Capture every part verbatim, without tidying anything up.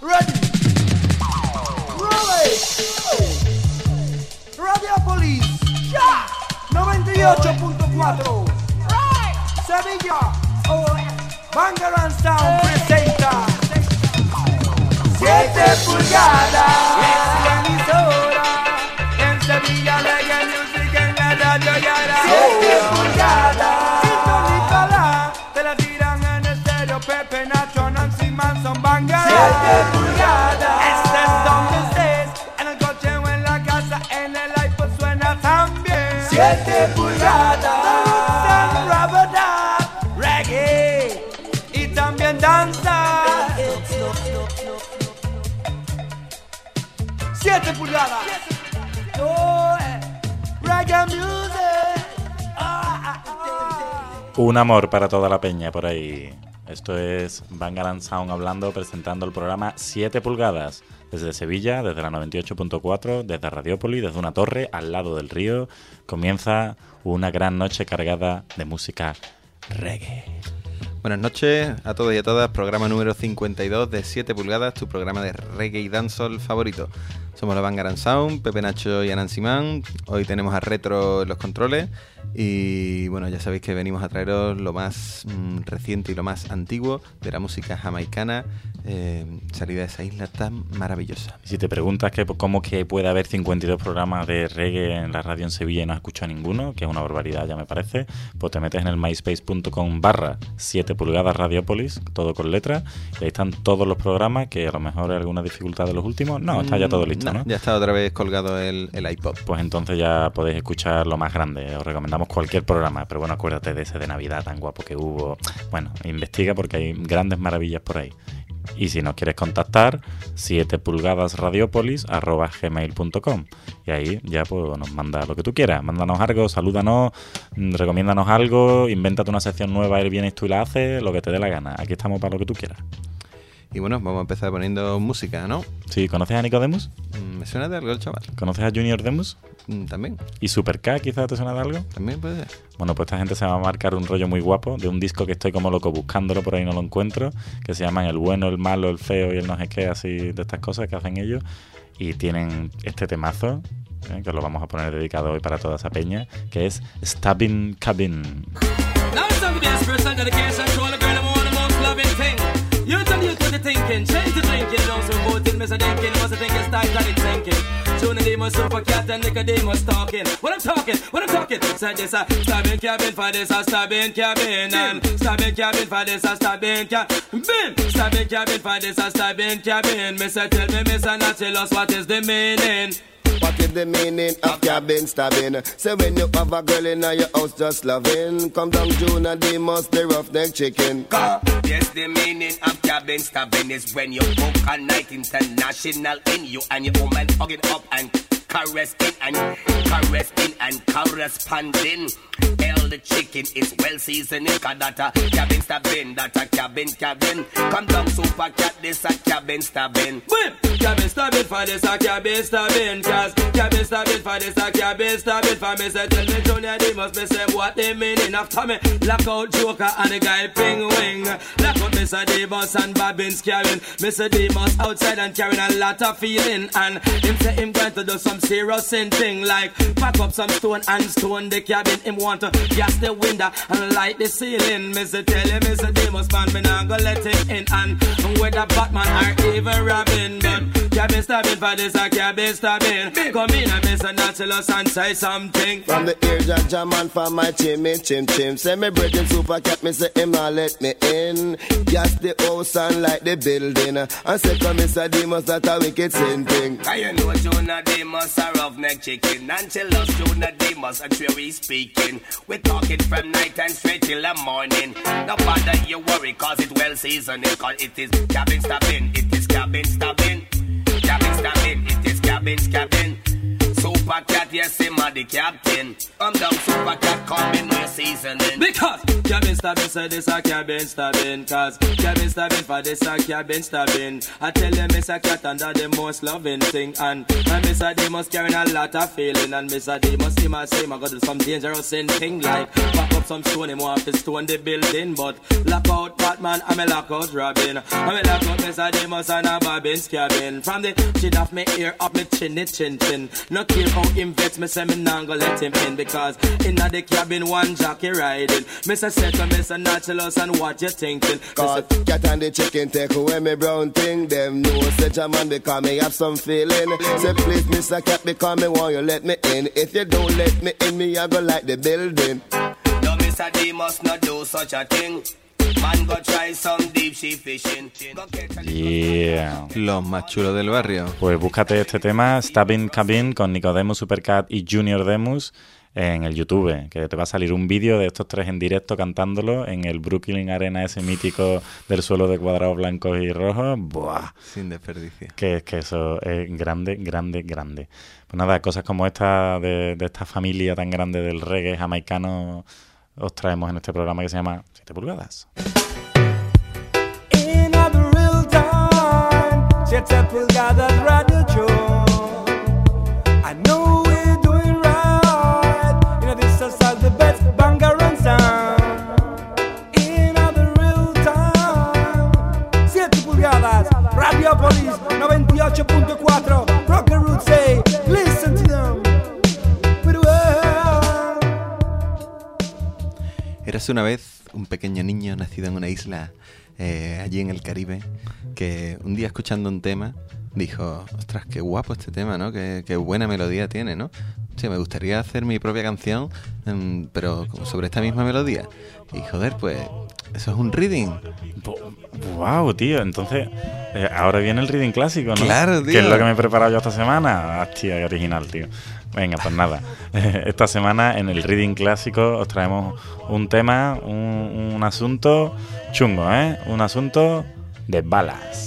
Ready. Roll it. Radiopolis. Ya. noventa y ocho punto cuatro. Sevilla. Bangarang Sound presenta siete pulgadas. Es la emisora. En Sevilla Reggae Music en la radio Yara. siete pulgadas. Sintonízala. Te la tiran en estéreo. Pepe, Nacho, Nancy Manson, Bangarang. siete pulgadas. Estés donde estés. En el coche o en la casa. En el iPod suena también. siete pulgadas. Reggae. Y también danza. siete pulgadas. Oh, eh. Reggae music. Ah, ah, ah. Un amor para toda la peña por ahí. Esto es Bangarang Sound hablando, presentando el programa siete pulgadas. Desde Sevilla, desde la noventa y ocho punto cuatro, desde Radiopolis, desde una torre al lado del río, comienza una gran noche cargada de música reggae. Buenas noches a todos y a todas, programa número cincuenta y dos de siete pulgadas, tu programa de reggae y dancehall favorito. Somos la Bangarang Sound, Pepe, Nacho y Anansi Man. Hoy tenemos a Retro en los controles y bueno, ya sabéis que venimos a traeros lo más mmm, reciente y lo más antiguo de la música jamaicana, eh, salida de esa isla tan maravillosa. Si te preguntas que cómo que puede haber cincuenta y dos programas de reggae en la radio en Sevilla y no has escuchado ninguno, que es una barbaridad ya me parece, pues te metes en el myspace punto com barra siete pulgadas Radiopolis, todo con letras, y ahí están todos los programas, que a lo mejor hay alguna dificultad de los últimos. No, está ya todo listo, ¿no? ¿no? Ya está otra vez colgado el, el iPod. Pues entonces ya podéis escuchar lo más grande. Os recomendamos cualquier programa, pero bueno, acuérdate de ese de Navidad tan guapo que hubo. Bueno, investiga porque hay grandes maravillas por ahí. Y si nos quieres contactar, siete pulgadas radiopolis arroba gmail punto com. Y ahí ya pues nos manda lo que tú quieras. Mándanos algo, salúdanos, recomiéndanos algo, invéntate una sección nueva y vienes tú y la haces, lo que te dé la gana. Aquí estamos para lo que tú quieras. Y bueno, vamos a empezar poniendo música, ¿no? Sí, ¿conoces a Nicodemus? Mm, ¿Me suena de algo el chaval? ¿Conoces a Junior Demus? Mm, también. ¿Y Super K quizás te suena de algo? También puede ser. Bueno, pues esta gente se va a marcar un rollo muy guapo de un disco que estoy como loco buscándolo, por ahí no lo encuentro, que se llaman El Bueno, El Malo, El Feo y el no sé qué, así de estas cosas que hacen ellos. Y tienen este temazo, ¿eh? que lo vamos a poner dedicado hoy para toda esa peña, que es Stabbing Cabin. You tell you what you're thinking, change the drinking, don't so vote in, Mister Dinkin, must think it's time that it's thinking. Tune the demon, super cat and Nicodemus talking. What I'm talking, what I'm talking, said this a stabbing cabin for this a stabbing cabin, and stabbing cabin for this a stabbing cabin, bim, stabbing cabin for this a stabbing cabin. Mister tell me, Mister not tell us what is the meaning. What is the meaning of cabin stabbing? Say when you have a girl in your house just loving, come down June and they must the roughneck chicken. Uh, yes, the meaning of cabin stabbing is when you book a night international in you and your woman hug it up and caressing and caressing and corresponding. Hell, the chicken is well seasoned. Cause that a cabin stabbing, that a cabin cabin. Come down super cat, this a cabin stabbing. Whip! Cabin stabbing for this a cabin stabbing. Cause cabin stabbing for this a cabin stabbing. For me say tell me Junior they must be say what they meaning after me. Lock out Joker and the guy Ping Wing. Lock out Mister Demus and Bobbins cabin. Mister Demus outside and carrying a lot of feeling. And him say him going to do some serious thing like pack up some stone and stone the cabin. Him want to gas the window and light the ceiling. Mister tell him Mister Demus man me not gonna let him in. And whether Batman or even Robin, but cabin stabbing for this a cabin stabbing. Come in and Mister Nautilus and say something. From the ear judge man from my chimney chim chim. Say me brethren super cat me say him not let me in. Gas the house and light the building. And say come Mister Demus that a wicked sin thing. And you know Jonah Demus a roughneck chicken. And tell us Jonah Demus a true we speaking. We talking from night and straight till the morning. No bother you worry cause it well seasoned. Cause it is cabin stabbing, it is cabin stabbing. Cabin stabbing, it is cabin stabbing. Super cat, yes, him a the captain. I'm down super cat coming with seasoning. Because cabin stabbing say this a cabin stabbing. Cause cabin stabbing for this a cabin stabbing. I tell them Mister Cat under the most loving thing. And, and Mister Demus carrying a lot of feeling. And Mister Demus him a say I got do some dangerous thing like pack up up some stone, him want to stone the building. But lock out Batman, I'm a lock out Robin. I'm a lock out Mister Demus and a Bobbin's cabin. From the chin off me ear up me chinny chin chin. No care how him vex, me say me nah go let him in. Because inna the cabin one jockey riding. Me say set to Mister Naturalus and what you thinking. Cause cat and the chicken take away me brown thing. Them know such a man because me have some feeling. Say please Mister Cat because me want you let me in. If you don't let me in, me I go like the building. No Mister D must not do such a thing. Man go try some deep sea fishing. Yeah. Los más chulos del barrio. Pues búscate este tema, Stabbing Cabin, con Nicodemus, Supercat y Junior Demus en el YouTube, que te va a salir un vídeo de estos tres en directo cantándolo en el Brooklyn Arena, ese mítico del suelo de cuadrados blancos y rojos. ¡Buah! Sin desperdicio. Que es que eso es grande, grande, grande. Pues nada, cosas como esta de, de esta familia tan grande del reggae jamaicano os traemos en este programa que se llama siete pulgadas. In a real time, siete pulgadas radio show. I know we're doing right. You know this is the best Bangaran sound. In a real time, siete pulgadas, Radiopolis noventa y ocho punto cuatro, Rocker Roots say, listen to them. Érase una vez un pequeño niño nacido en una isla eh, allí en el Caribe que un día escuchando un tema dijo, ostras, qué guapo este tema, ¿no? Qué, qué buena melodía tiene, ¿no? Sí, me gustaría hacer mi propia canción, um, pero sobre esta misma melodía. Y joder, pues eso es un reading. Wow, tío, entonces eh, ahora viene el reading clásico, ¿no? Claro, tío. Que es lo que me he preparado yo esta semana. Hostia, qué original, tío. Venga, pues nada. Esta semana en el reading clásico os traemos un tema, un, un asunto chungo, ¿eh? Un asunto de balas.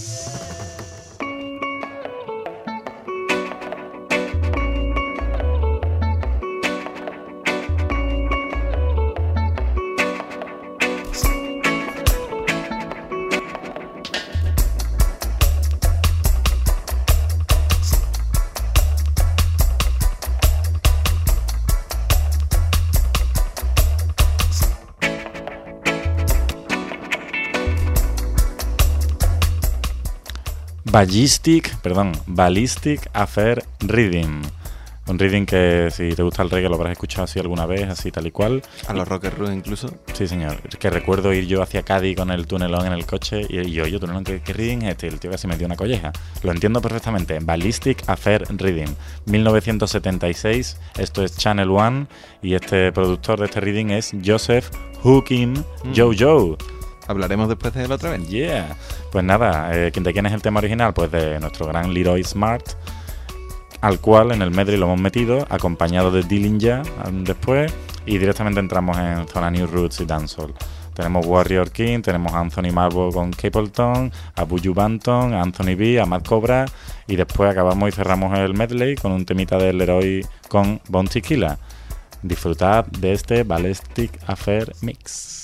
Ballistic, perdón, Ballistic Affair Reading. Un reading que si te gusta el reggae lo habrás escuchado así alguna vez, así tal y cual. A los Rocker Roots incluso. Sí, señor. Que recuerdo ir yo hacia Cádiz con el tunelón en el coche y, y yo, yo, tunelón, ¿qué, qué reading es este? El tío casi me dio una colleja. Lo entiendo perfectamente. Ballistic Affair Reading. mil novecientos setenta y seis. Esto es Channel One y este productor de este reading es Joseph Hookim mm. Jojo. Hablaremos después de él otra vez. Yeah. Pues nada, eh, ¿de quién es el tema original? Pues de nuestro gran Leroy Smart, al cual en el medley lo hemos metido, acompañado de Dillinger después, y directamente entramos en zona New Roots y Dancehall. Tenemos Warrior King, tenemos a Anthony Marble con Capleton, a Buju Banton, a Anthony B, a Matt Cobra, y después acabamos y cerramos el medley con un temita de Leroy con Bounty Killer. Disfrutad de este Ballistic Affair Mix.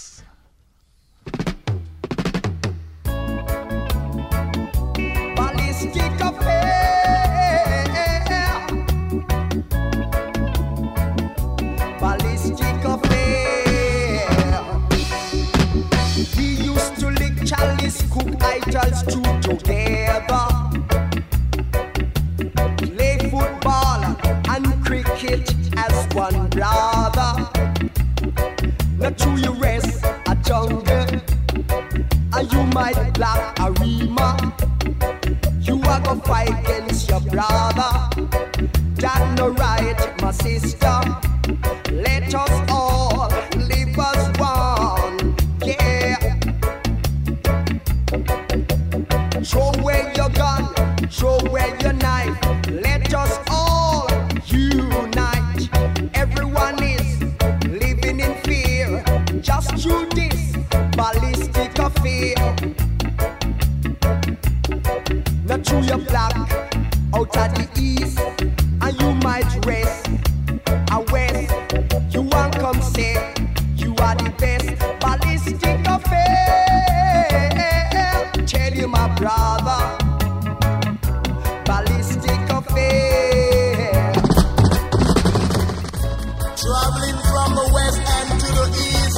Cook idols two together, play football and cricket as one brother. Not true you rest a jungle, and you might black a rima. You are gonna fight against your brother. That no right, my sister. Let us all live as one, yeah. Throw away your gun, throw away your knife. Let us all unite. Everyone is living in fear, just through this ballistic affair. Not through your black, out of the east, and you might rest a west. You won't come say you are the best. Ballistic affair. Tell you my brother, ballistic affair. Traveling from the west and to the east.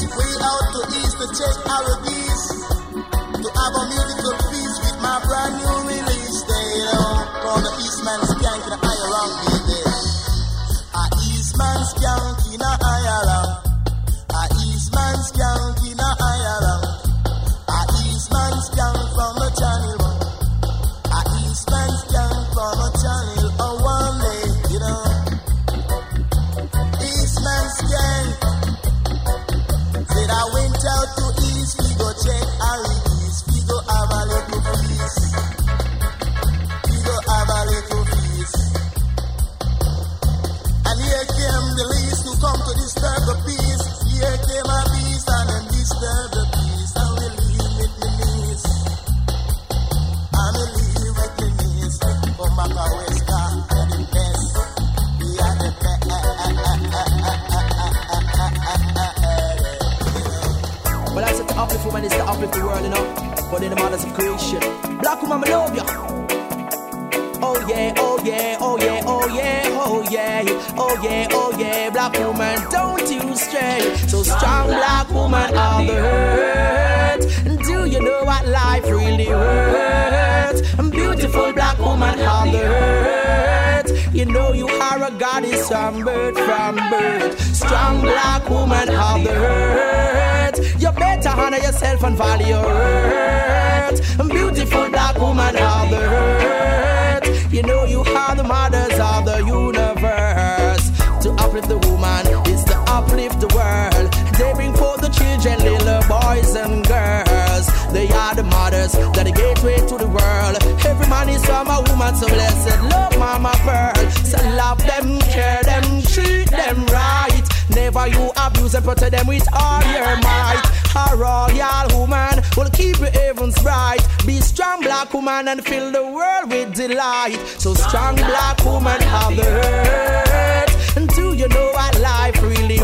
check our piece to have a musical piece with my brand new release. They don't call the Eastman Skank in a higher round, baby. A Eastman Skank in a higher round. A Eastman Skank in a higher round. A Eastman Skank from the channel one. A Eastman Skank from a channel oh, one day, you know. Eastman Skank. Said I went out to East, we go check our keys, we go have a little feast, we go have a little feast. And here came the least who come to disturb the peace. Here came a beast and then disturb the peace. And we leave with the knees, and we leave with the knees. Come back a West Coast, and the best, we are the best. Well, I said to uplift woman is to uplift the world, you know. But in the matters of creation, black woman, I love ya. Oh yeah, oh yeah, oh yeah, oh yeah, oh yeah, oh yeah, oh yeah, black woman, don't you stray. So strong black woman of the hurt. Do you know what life really hurts? Beautiful black woman of the hurt. You know you are a goddess from birth, from birth. Strong black woman of the hurt. You better honor yourself and value your hurt. Beautiful black woman of the hurt. You know you are the mothers of the universe. To uplift the woman is to uplift the world. They bring forth the children, little boys and girls. They are the mothers, they're the gateway to the world. Every man is from a woman, so blessed love mama pearl. So love them, care them, treat them right. Never you abuse and protect them with all your might. A royal woman will keep your heavens bright. Be strong black woman and fill the world with delight. So strong black woman have the hurt. And do you know what life really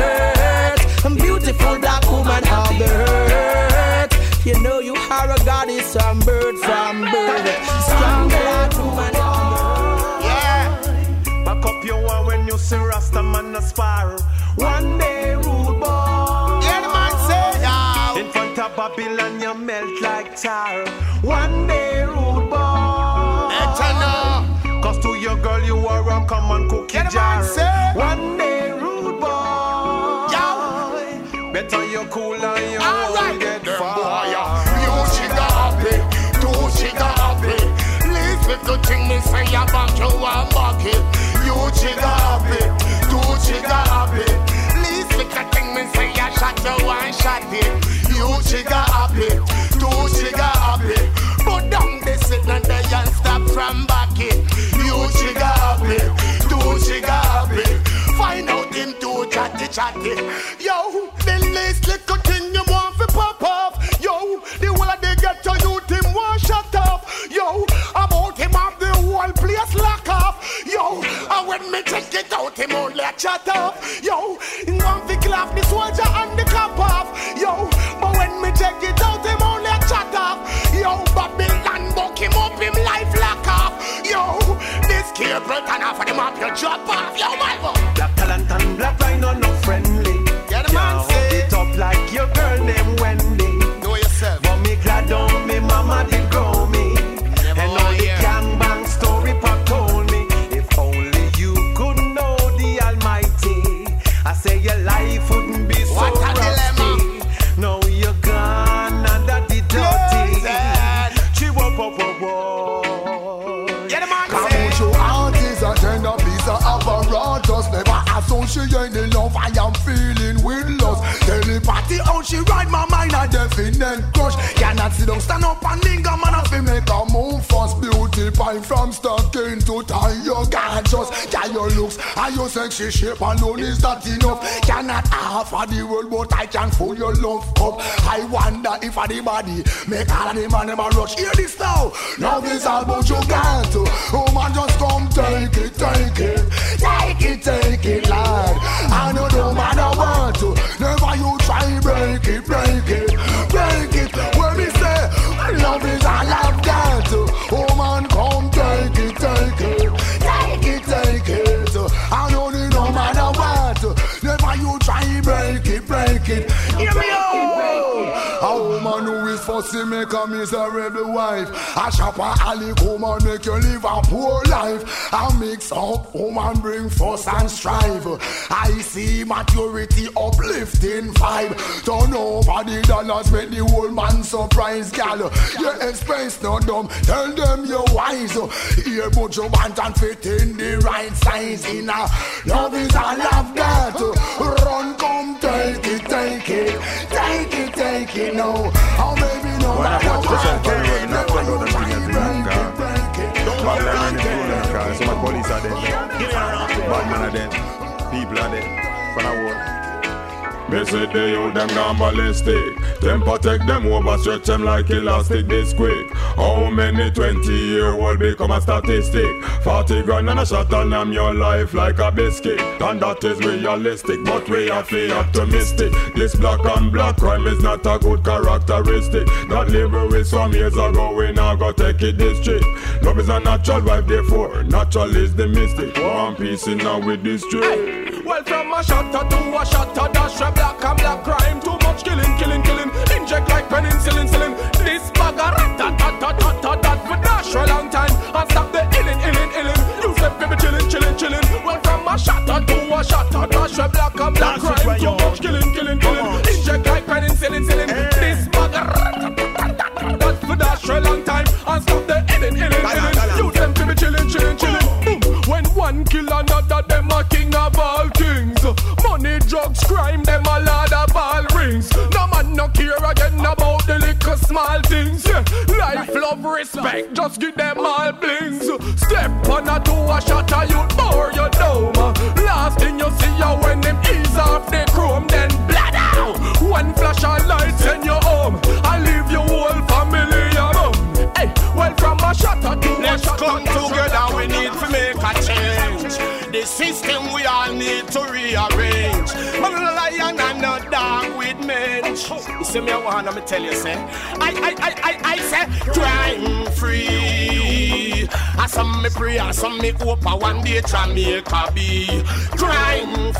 hurts? And beautiful black woman have the hurt. You know you are a goddess from birth, from birth. Strong black woman have the hurt. Yeah. Back up your one when you see Rasta man aspire. One day rude boy. Yeah, the man say, yeah. In front of Babylon you melt like tar. One day rude boy. Eternal. Cause to your girl you are a common cookie Yeah, the jar. man say. One day rude boy. Yeah. Better you cool and you All won't right. get Them far. boy, you sugar happy, two sugar happy. Least little thing me say about you and bucket. You sugar happy, two sugar happy. Least little thing me say I shot you and shot it. You sugar happy, two sugar happy. Put down this sit and they and stop from bucket. You sugar happy, two sugar happy. Find out him too chatty chatty. Yo, the least little thing you want to pop off. Yo, the whole of the ghetto youth him want shut off. Yo, about him have the whole place lock off. Yo, and when me check it out him only a chat off. Yo, he want to clap the soldier and the cop off. Yo, but when me check it out him only a chat off. Yo, Babylon buck him up him life lock off. Yo, this cable can offer them up your drop off. Yo, my boy. Black talent and black rhino no friendly. Yeah, the man Yo, say. it up like your girl named Wendy. Know yourself. But me glad on me mama did grow me. Never And all the hear. gangbang story pop told me. If only you could know the Almighty, I say your life wouldn't be so What a rusty. dilemma. Now you're gone under the dirty. Blessed. Chiwo po po po. Yeah, the man Come say. on, show artists a tender piece of apparatus. Never associate the love I am feeling with lust. Telepathy, how she ride my mind a definite crush. Cannot sit down, stand up and linger, man, I feel make a move fast. Beauty pie from stocking to tie your gorgeous. Yeah, your looks and your sexy shape alone is that enough. Cannot offer the world, but I can fool your love up. I wonder if anybody make all of the man ever rush. Hear this now. Love is all about you got to. Oh man, just come take it, take it, take it, take it, lad. I know no matter what to. Never you try break it, break it, break it. When me say love is all I've got to. Oh man, come take it, take it, take it, take it. I know no matter what to. Never you try break it, break it. Hear me out. A woman who is fussy make a miserable wife. A shopper alley woman make you live a poor life. A mix up woman bring fuss and strife. I see maturity uplifting vibe. Turn over the dollars make the whole man surprise, gal. Your expense not dumb, tell them you're wise. Here put your band and fit in the right size. In a love is a love that. Run, come, take it, take it, take it, take it, no. Oh, baby, no. When I watch the show, I'm not going to do them things. Don't bother them in the phone car. So my police are dead. Bad men are dead. People are dead. When I walk. Me say they you them gone ballistic. Them protect them over, stretch them like elastic this quick. How many twenty year old become a statistic? Forty grand and a shot on them your life like a biscuit. And that is realistic, but we are feel optimistic. This black on black crime is not a good characteristic. That liver is some years ago, we now go take it district. Love is a natural vibe, therefore natural is the mystic. One piece in now with this street. Well, from a shutter to a shutter, dash a black and black crime. Too much killing, killing, killing. Inject like penicillin, insulin. This bag a rat-tat-tat-tat-tat. That for dash for a long time. And stop the illing, illing, illing. You say baby chilling, chilling, chilling. Well, from a shutter to a shutter, dash a black and black crime. Too much killing, killing, killing. Inject like penicillin, insulin. This bag a rat-tat-tat-tat. That for dash for a long time. And stop the illing, illing, illing. You say baby chilling, chilling, chilling. When one kill another, them a king of all kings. Money, drugs, crime, them a lord of all rings. No man no care again about the little small things. Yeah. Life, love, respect, just give them all blings. Step on a two a shot a you bore your dome. Last thing you see ya when them ease off the chrome, then blood out. One flash of light send you home. I leave your whole family alone. Hey, well from a shot a two a shot a come together we need to make a change. The system we all need to rearrange. I'm a lion and a dog with mange. You see me, I want to tell you, say, I, I, I, I, I say, crime free. I some me pray, I some me hope, I one day Jamaica be crime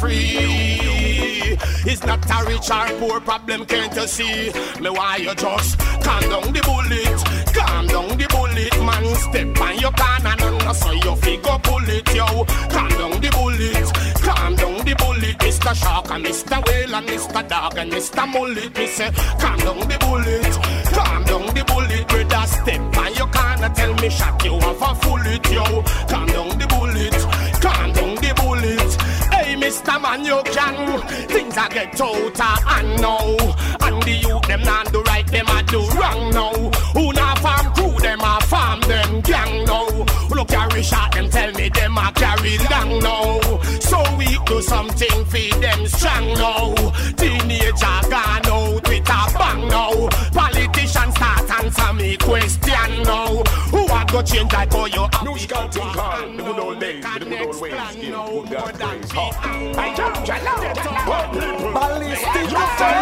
free. It's not a rich or poor problem, can't you see? Me why you just calm down the bullet, calm down the bullet, man. Step on your corner, and so you figure pull it, yo. Calm down the bullet, calm down the bullet. Mister Shark and Mister Whale and Mister Dog and Mister Mullet. Me say, calm down the bullet, calm down the bullet. Brother, step on your corner, tell me shot you have a full it, yo. Calm down the bullet, calm down the bullet. Hey, Mister Man, you can. Things I get out of hand now. And the youth, them not do right, them a do wrong now. Who not farm crew, them a farm them gang now. Look carry shot, them tell me them a carry long now. So we do something for them strong now. Teenager gone out with a bang now. Politicians start answer me question now. Who a go change like how you have New Scout Team Car, the good old days, the good old ways. Give good God praise. I jump, jump, people. Ballistic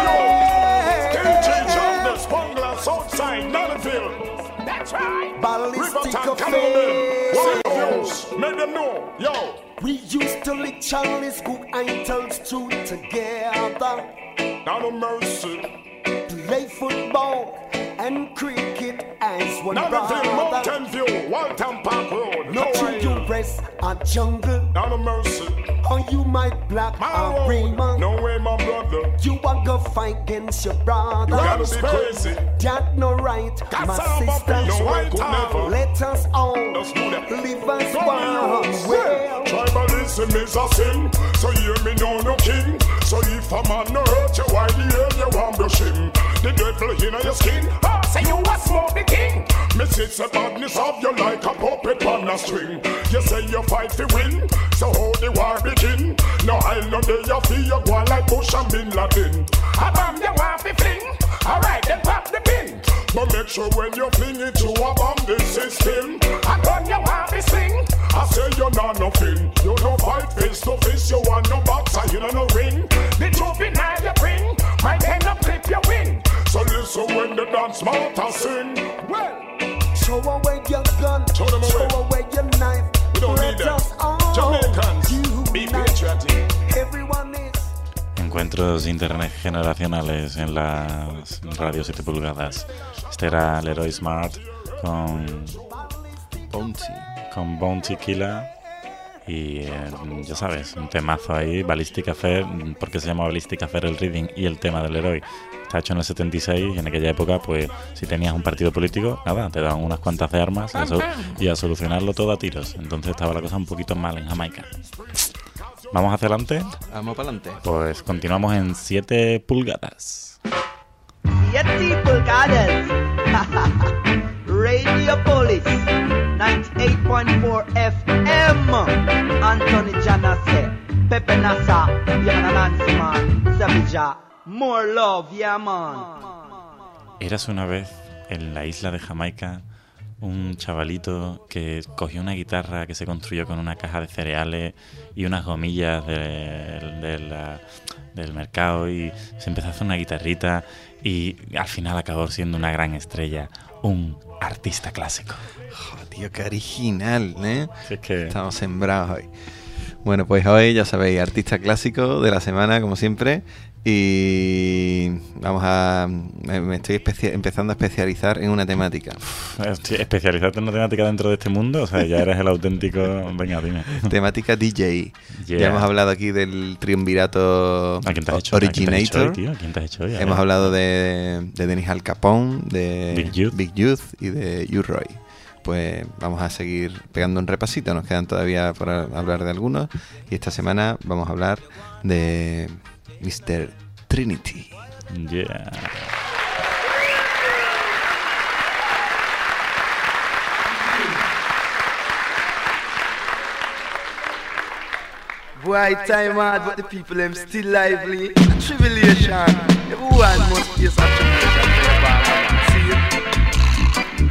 Still change on the Spongler, Southside, Nellville. That's right. Ballistic Riverton, Camden. Make them know, yo. We used to lick Charlie's cook idols two together. Now no mercy. Play football and cricket as one Now brother. Mountain View, Walton Park Road. Not to you rest a jungle. Now no mercy. Or you might black a Raymond. No way, my brother. You a go fight against your brother. You gotta be crazy. That no right, my sister. No way, could never. Let us all Just do that. live as Come one. here. Well, Tribalism is a sin. So hear me know no king. So if a man no hurt you, why the hell you want brush him? The devil in your skin. Ah, say you a smoke the king. Me see the badness of you like a puppet on a string. You say you fight to win. So how the war begin? No, I know they you feel you go like Bush and Bin Laden. A bomb you want to fling. Alright, then pop the pin. But make sure when you fling it to a bomb the system. A gun you want to sling. I say you're not nothing. You no fight face to face. You want no boxer, you know no ring. The truth behind your bring. My pen up clip you win. So listen when the dance master sing. Well, show away your gun. Show them away. Show away your knife. We don't Let need that. us all Jamaicans, be unite. patriotic. Everyone is. encuentros intergeneracionales en las radios siete pulgadas. Este era Leroy Smart con Bounty. Con Bounty Killer. Y eh, ya sabes, un temazo ahí, Ballistic Affair. ¿Por qué se llama Ballistic Affair el reading y el tema del Leroy? Está hecho en el setenta y seis y en aquella época, pues, si tenías un partido político, nada, te daban unas cuantas de armas y a, so- y a solucionarlo todo a tiros. Entonces estaba la cosa un poquito mal en Jamaica. ¿Vamos hacia adelante? Vamos para adelante. Pues continuamos en siete pulgadas. siete pulgadas. Radio Police ninety-eight point four F M. Anthony Janase, Pepe Nasa, Yana Nancy Man, Savija. More love, yeah man. Érase una vez en la isla de Jamaica un chavalito que cogió una guitarra que se construyó con una caja de cereales y unas gomillas de, de la, del mercado, y se empezó a hacer una guitarrita y al final acabó siendo una gran estrella, un artista clásico. Oh, tío, qué original, ¿eh? Sí, es que... Estamos sembrados hoy. Bueno, pues hoy ya sabéis, artista clásico de la semana, como siempre. Y vamos a... Me estoy especia- empezando a especializar en una temática. ¿Especializarte en una temática dentro de este mundo? O sea, ya eres el auténtico... Venga, dime. Temática D J. Yeah. Ya hemos hablado aquí del triunvirato ¿A quién te has hecho? Originator. ¿A quién te has hecho hoy, tío? ¿A quién te has hecho hoy? A Hemos ver. hablado de, de Dennis Al Capone, de Big Youth. Big Youth y de U-Roy. Pues vamos a seguir pegando un repasito. Nos quedan todavía por hablar de algunos. Y esta semana vamos a hablar de mister Trinity. Yeah. Boy, time hard, but the people them still lively. Tribulation, everyone must face a tribulation for the bad man. See it?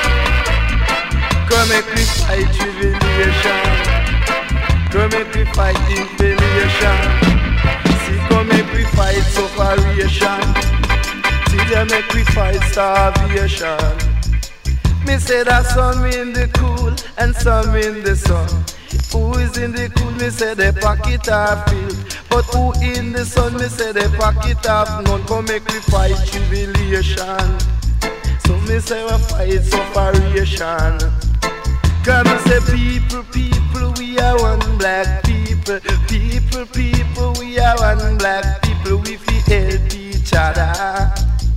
Come make me fight tribulation. Come make me fight inflation. See, come make me fight sufferation. See, they make me fight starvation. Me say that some in the cool and some in the sun. Who is in the cool, me say the pocket are filled. But who in the sun, me say the pocket have none. Come make me fight tribulation. So me say we fight sufferation. Come me say people, people, we are one black people. People, people, we are one black people. We feel help each other.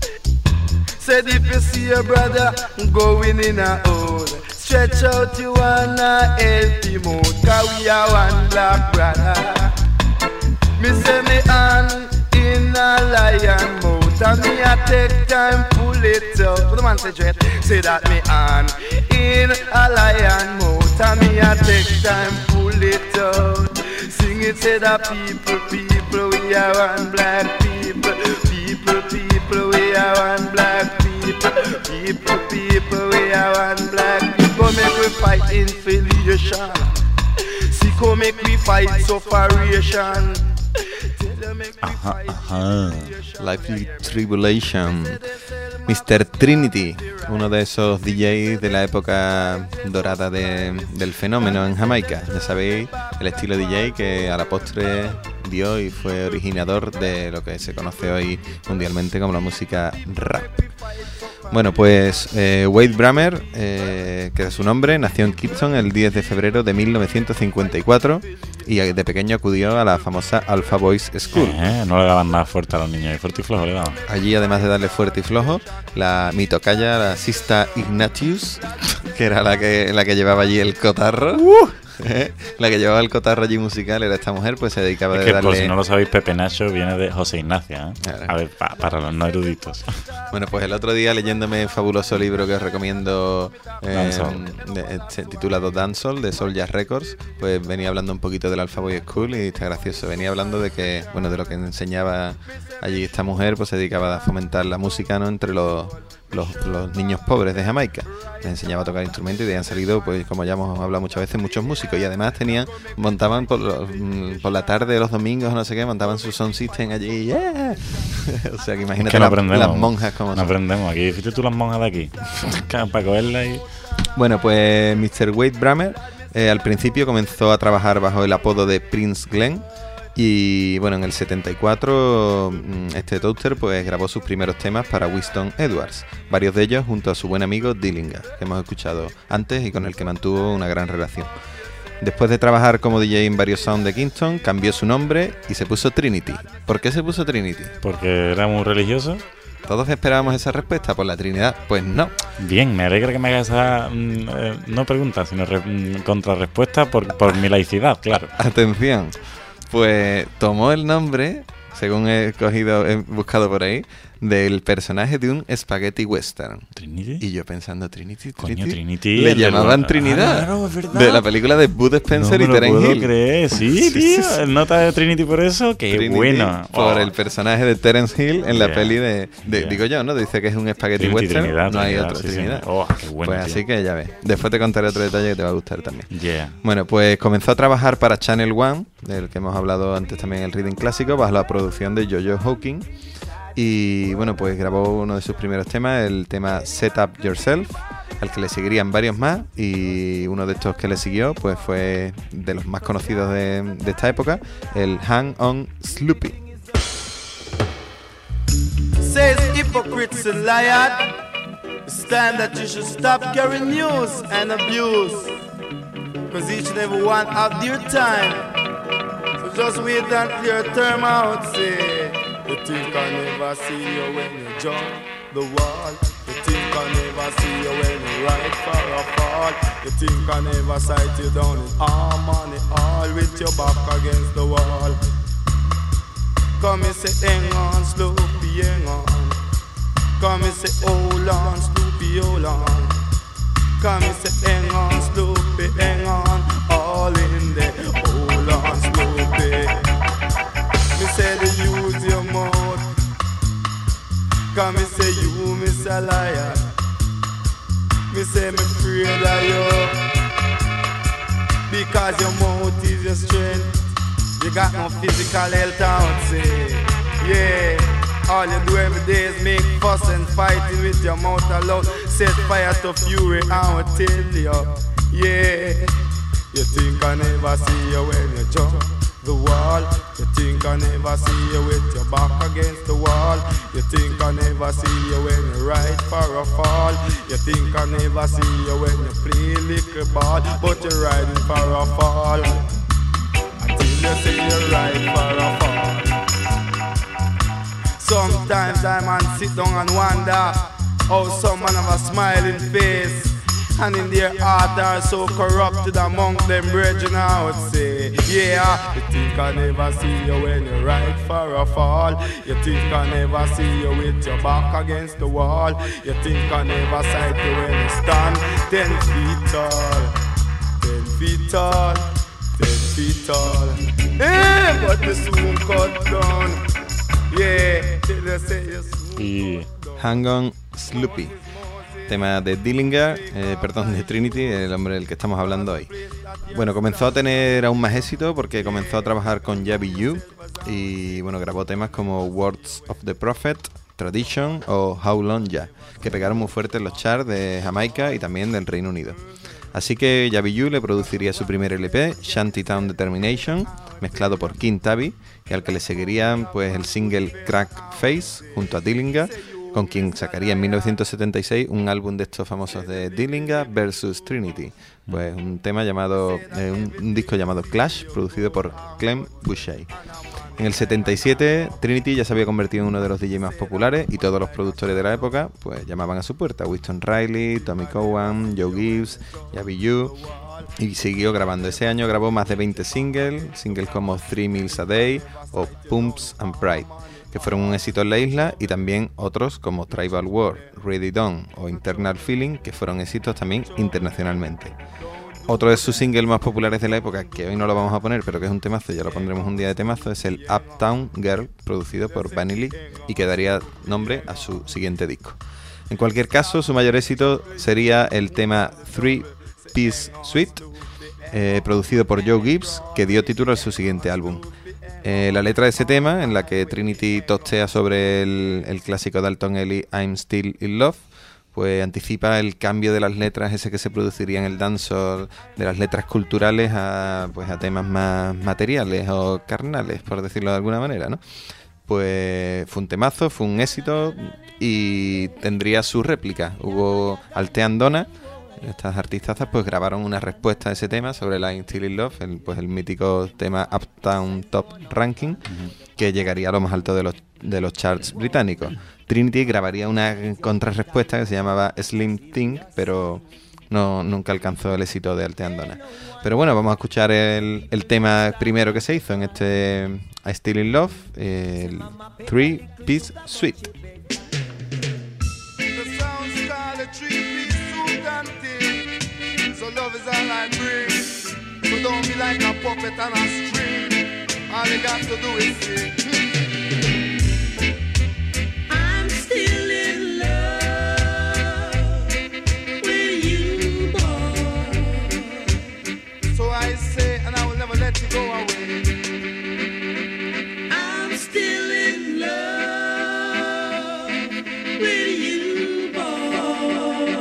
Said if you see your brother going in a hole, stretch out you wanna help him out, cause we are one black brother. Me say me hand in a lion mouth, and me a take time pull it out. What the man say, Jet? Say that me hand in a lion mouth, and me a take time pull it out. Sing it, say that people, people, we are one black people. People, people, we are one black people. People, people, we are one black people. Make we fight inflation. See, come make we fight sufferation. Ajá, ajá. Lively Tribulation. mister Trinity, uno de esos D Js de la época dorada de, del fenómeno en Jamaica. Ya sabéis, el estilo D J que a la postre dio y fue originador de lo que se conoce hoy mundialmente como la música rap. Bueno, pues eh, Wade Bramer, eh, que es su nombre, nació en Kingston el diez de febrero de mil novecientos cincuenta y cuatro y de pequeño acudió a la famosa Alpha Boys School. Eh, no le daban nada fuerte a los niños, y fuerte y flojo le daban. Allí, además de darle fuerte y flojo, la mi tocaya, la Sista Ignatius, que era la que la que llevaba allí el cotarro, uh, la que llevaba el cotarro allí musical, era esta mujer, pues se dedicaba es a que, darle... por si no lo sabéis, Pepe Nacho viene de José Ignacia, ¿eh? Claro. A ver, pa, para los no eruditos. Bueno, pues el otro día leyéndome un fabuloso libro que os recomiendo, eh, de, de, titulado Dancehall, de Soul Jazz Records, pues venía hablando un poquito del Alpha Boy School y está gracioso. Venía hablando de que, bueno, de lo que enseñaba allí esta mujer, pues se dedicaba a fomentar la música, ¿no?, entre los, los, los niños pobres de Jamaica. Les enseñaba a tocar instrumentos y de ahí han salido, pues como ya hemos hablado muchas veces, muchos músicos. Y además tenían, montaban por, los, por la tarde, los domingos, no sé qué, montaban su sound system allí. Yeah. O sea que imagínate, es que no la, aprendemos, las monjas como no son. aprendemos aquí. Fíjate tú las monjas de aquí. Para cogerla y... Bueno, pues mister Wade Bramer eh, al principio comenzó a trabajar bajo el apodo de Prince Glenn Y bueno, en el setenta y cuatro este Toaster pues grabó sus primeros temas para Winston Edwards, varios de ellos junto a su buen amigo Dillinger, que hemos escuchado antes y con el que mantuvo una gran relación. Después de trabajar como D J en varios sounds de Kingston, cambió su nombre y se puso Trinity. ¿Por qué se puso Trinity? ¿Porque era muy religioso? ¿Todos esperábamos esa respuesta por la Trinidad? Pues no. Bien, me alegra que me hagas esa, mm, eh, no pregunta, sino re, mm, contrarrespuesta por, por mi laicidad, claro. Atención, pues tomó el nombre, según he cogido, he buscado por ahí, del personaje de un spaghetti western. ¿Trinity? Y yo pensando, Trinity, Coño, Trinity. Trinity Le el llamaban de... Trinidad. Ah, claro, es verdad. De la película de Bud Spencer no y Terence Hill. No Hill. lo puedo creer, sí, Sí, tío. sí, sí. Nota de Trinity por eso, qué Trinity, bueno. Por Oh. el personaje de Terence Hill en la Yeah. peli de, de Yeah. digo yo, ¿no? Dice que es un spaghetti Trinity, western, Trinidad, no hay Trinidad, otro sí, sí. Trinidad. Oh, qué bueno, pues tío. así que ya ves. Después te contaré otro detalle que te va a gustar también. Yeah. Bueno, pues comenzó a trabajar para Channel One, del que hemos hablado antes también en el Reading Clásico, bajo la producción de Jojo Hawking. Y bueno, pues grabó uno de sus primeros temas, el tema Set Up Yourself, al que le seguirían varios más, y uno de estos que le siguió pues fue de los más conocidos de, de esta época, el Hang On Sloopy. Says hypocrites and liars, it's time that you should stop carrying news and abuse, cause each and every one have their time, so just wait until your term out. Say, you think I never see you when you jump the wall, you think I never see you when you ride for a fall, you think I never sight you down in harmony all with your back against the wall. Come and say hang on, Sloopy, hang on. Come and say hold on, Sloopy, hold on. Come and say hang on, Sloopy, hang on. All in there, hold on, Sloopy. Me say to use your mouth. Come and say you, Miss a liar. Me say me afraid of you, because your mouth is your strength. You got no physical health out, say. Yeah, all you do every day is make fuss and fighting with your mouth alone. Set fire to fury, I will tell you. Yeah, you think I never see you when you jump the wall. You think I never see you with your back against the wall. You think I never see you when you ride for a fall. You think I never see you when you play liquor ball, but you're riding for a fall. Until you see you ride for a fall. Sometimes I man sit down and wonder how some man have a smiling face, and in their heart are so corrupted among them brethren, I would say. Yeah, you think I never see you when you ride for a fall. You think I never see you with your back against the wall. You think I never sight you when you stand ten feet tall. Ten feet tall. Ten feet tall. Hey, but the soon cut down. Yeah, till you say you soon Y Hang On Sloopy, tema de Dillinger, eh, perdón, de Trinity, el hombre del que estamos hablando hoy. Bueno, comenzó a tener aún más éxito porque comenzó a trabajar con Yabi You y bueno, grabó temas como Words of the Prophet, Tradition o How Long Ya, que pegaron muy fuerte en los charts de Jamaica y también del Reino Unido. Así que Yabi You le produciría su primer L P, Shantytown Determination, mezclado por King Tabby, y al que le seguirían pues el single Crack Face junto a Dillinger, con quien sacaría en mil novecientos setenta y seis un álbum de estos famosos de Dillinger versus Trinity, pues un tema llamado, eh, un, un disco llamado Clash, producido por Clem Boucher. En el setenta y siete, Trinity ya se había convertido en uno de los D Js más populares y todos los productores de la época pues llamaban a su puerta. Winston Riley, Tommy Cowan, Joe Gibbs, Yabi You, y siguió grabando. Ese año grabó más de veinte singles, singles como Three Meals a Day o Pumps and Pride, que fueron un éxito en la isla, y también otros como Tribal War, Ready Dawn o Internal Feeling, que fueron éxitos también internacionalmente. Otro de sus singles más populares de la época, que hoy no lo vamos a poner, pero que es un temazo, ya lo pondremos un día de temazo, es el Uptown Girl, producido por Bunny Lee, y que daría nombre a su siguiente disco. En cualquier caso, su mayor éxito sería el tema Three Piece Suite, eh, producido por Joe Gibbs, que dio título a su siguiente álbum. Eh, la letra de ese tema, en la que Trinity tostea sobre el, el clásico de Alton Ellis I'm Still in Love, pues anticipa el cambio de las letras, ese que se produciría en el dancehall, de las letras culturales a, pues, a temas más materiales o carnales, por decirlo de alguna manera, ¿no? Pues fue un temazo, fue un éxito y tendría su réplica. Hubo Alteandona, estas artistazas pues grabaron una respuesta a ese tema sobre la Still in Love, el, pues el mítico tema Uptown Top Ranking, uh-huh. que llegaría a lo más alto de los, de los charts británicos. Trinity grabaría una contrarrespuesta que se llamaba Slim Thing, pero no, nunca alcanzó el éxito de Alteandona. Pero bueno, vamos a escuchar el, el tema primero que se hizo en este I Still in Love, el Three Piece Suite. So love is all I bring. So don't be like a puppet on a string. All you got to do is sing. I'm still in love with you, boy. So I say, and I will never let you go away. I'm still in love with you, boy.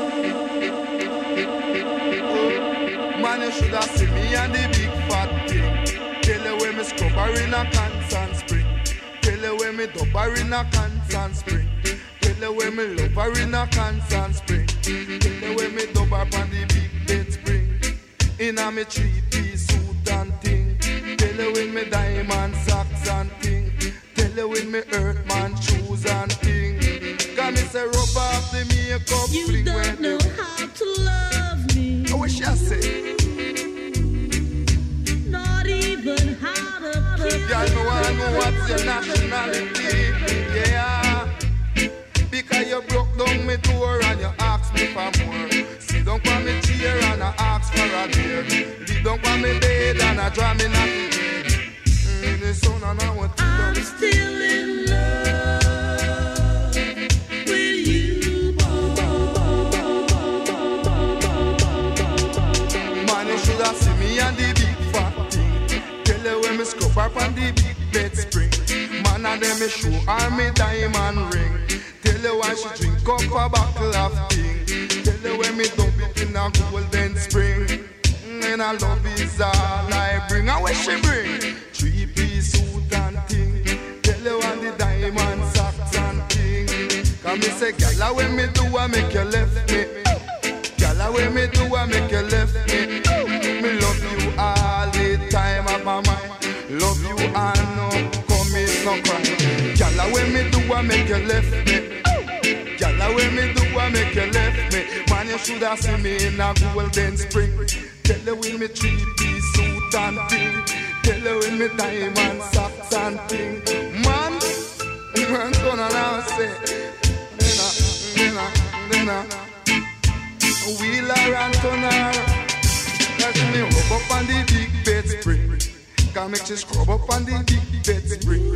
Man, you should have seen me and the big fat thing. Tell you where me scrub her in a constant spring. Tell you where me dub her in a constant spring. Tell you where me love her in a constant spring. Tell you where me dub her on the big bed spring. In a me three-piece suit and thing. Tell you when me diamond socks and thing. Tell you when me earthman shoes and thing. Cause me say rub off the makeup. You don't know how to love me. I wish I say. Not even how to kiss. Y'all know I know what's your nationality. Yeah. Because you broke down me door and you asked me for more. Sit down on me chair and I ask for a beer. Leave down on me bed and I draw me nothing. Mm, the sun and I want to I'm love. Still in love with you, boy. Man, you should have seen me and the big fat thing. Tell you when me scrub up on the big bed spring. Man, and then me show her me diamond ring. Tell you why she drink up a bottle of thing. Tell you when me dump it in a golden spring. And I love is all I bring. And what she bring? Three-piece suit and thing. Tell you want the diamond socks and thing. Cause me say, gala when me do I make you left me. Gala when me do I make you left me. Me love you all the time of my mind. Love you and no commit no crime. Gala when me do I make you left me. Gala when me do I make you left me. Man, you should have seen me in a golden spring. Tell you with me three-piece suit and thing. Tell you with me diamond socks and thing. Man, man, gonna now say, Nena, Nena, Nena, Wheeler and Toner. Cause me rub up on the big bed spring. Can make you scrub up on the big bed spring.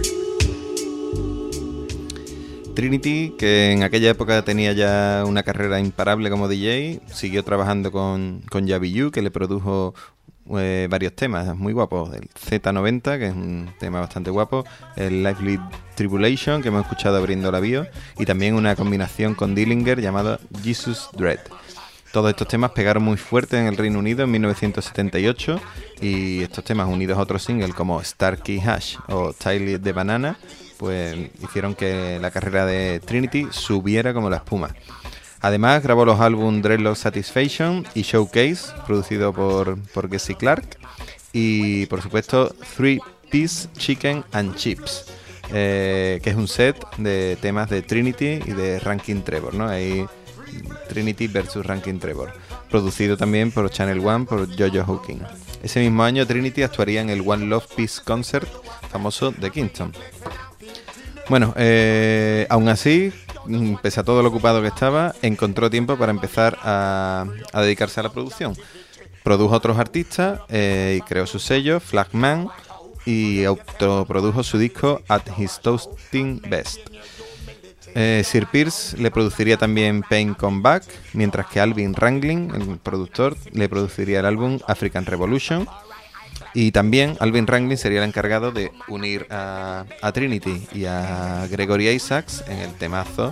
Trinity, que en aquella época tenía ya una carrera imparable como D J, siguió trabajando con, con Yabi You, que le produjo eh, varios temas muy guapos. El Z noventa, que es un tema bastante guapo, el Lively Tribulation, que hemos escuchado abriendo la bio, y también una combinación con Dillinger llamada Jesus Dread. Todos estos temas pegaron muy fuerte en el Reino Unido en mil novecientos setenta y ocho, y estos temas unidos a otros singles como Starkey Hash o Tiley de Banana pues hicieron que la carrera de Trinity subiera como la espuma. Además grabó los álbumes Dreadlock Satisfaction y Showcase, producido por, por Jesse Clark, y por supuesto Three Piece Chicken and Chips, eh, que es un set de temas de Trinity y de Rankin Trevor, ¿no? Ahí Trinity versus Rankin Trevor, producido también por Channel One por Jojo Hawking. Ese mismo año Trinity actuaría en el One Love Peace Concert famoso de Kingston. Bueno, eh, aún así, pese a todo lo ocupado que estaba, encontró tiempo para empezar a, a dedicarse a la producción. Produjo a otros artistas eh, y creó su sello, Flagman, y autoprodujo su disco At His Toasting Best. Eh, Sir Pierce le produciría también Pain Come Back, mientras que Alvin Ranglin, el productor, le produciría el álbum African Revolution. Y también Alvin Ranglin sería el encargado de unir a, a Trinity y a Gregory Isaacs en el temazo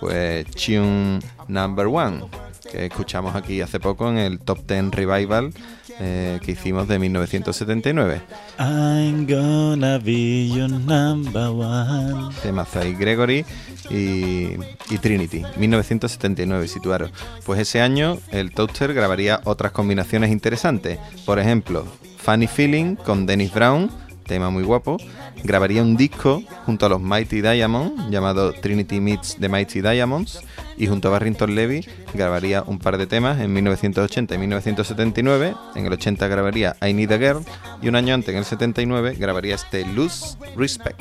pues Tune Number One, que escuchamos aquí hace poco en el Top Ten Revival eh, que hicimos de mil novecientos setenta y nueve. I'm gonna be your number one. Temazo ahí, Gregory y, y Trinity, mil novecientos setenta y nueve, situaros. Pues ese año el Toaster grabaría otras combinaciones interesantes. Por ejemplo, Funny Feeling con Dennis Brown, tema muy guapo. Grabaría un disco junto a los Mighty Diamonds llamado Trinity Meets the Mighty Diamonds, y junto a Barrington Levy grabaría un par de temas en mil novecientos ochenta y mil novecientos setenta y nueve. En el ochenta grabaría I Need a Girl, y un año antes, en el setenta y nueve, grabaría este Lose Respect.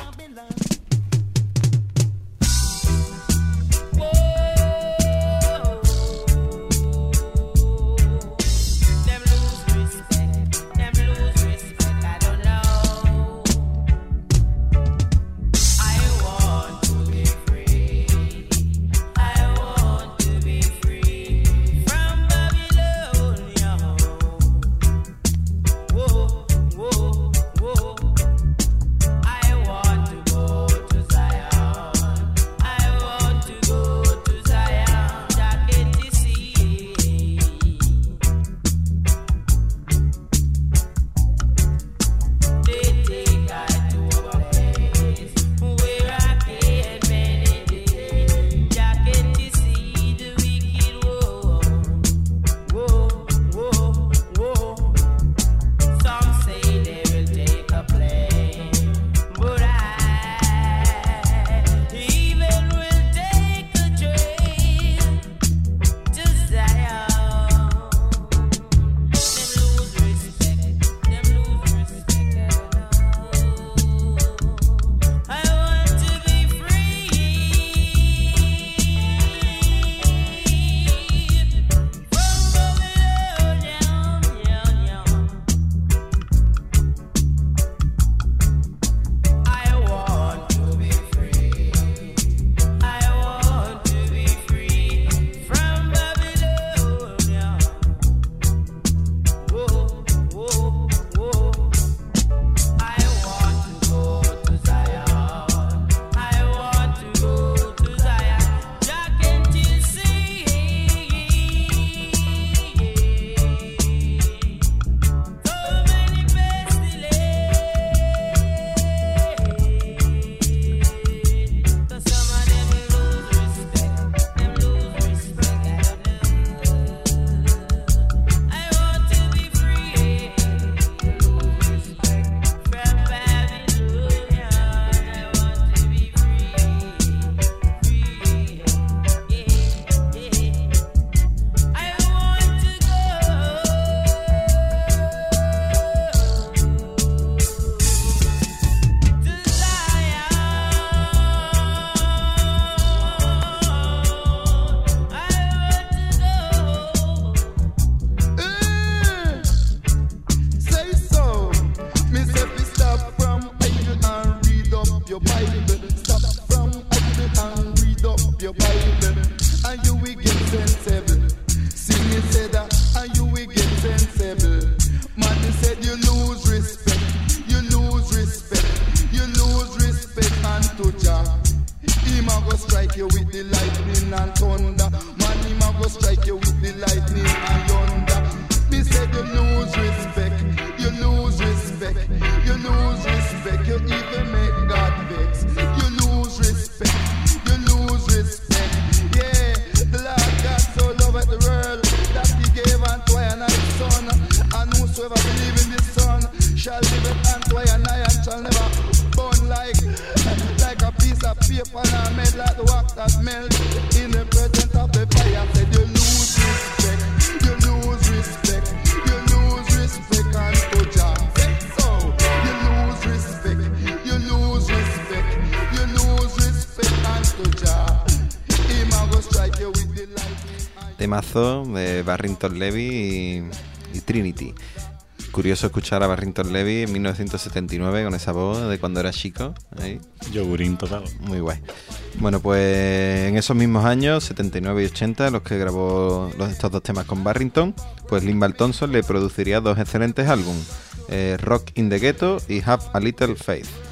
Temazo de Barrington Levy y, y Trinity. Curioso escuchar a Barrington Levy en mil novecientos setenta y nueve con esa voz de cuando era chico. Ahí. Yogurín total. Muy guay. Bueno, pues en esos mismos años, setenta y nueve y ochenta, los que grabó los, estos dos temas con Barrington, pues Linval Thompson le produciría dos excelentes álbumes, eh, Rock in the Ghetto y Have a Little Faith.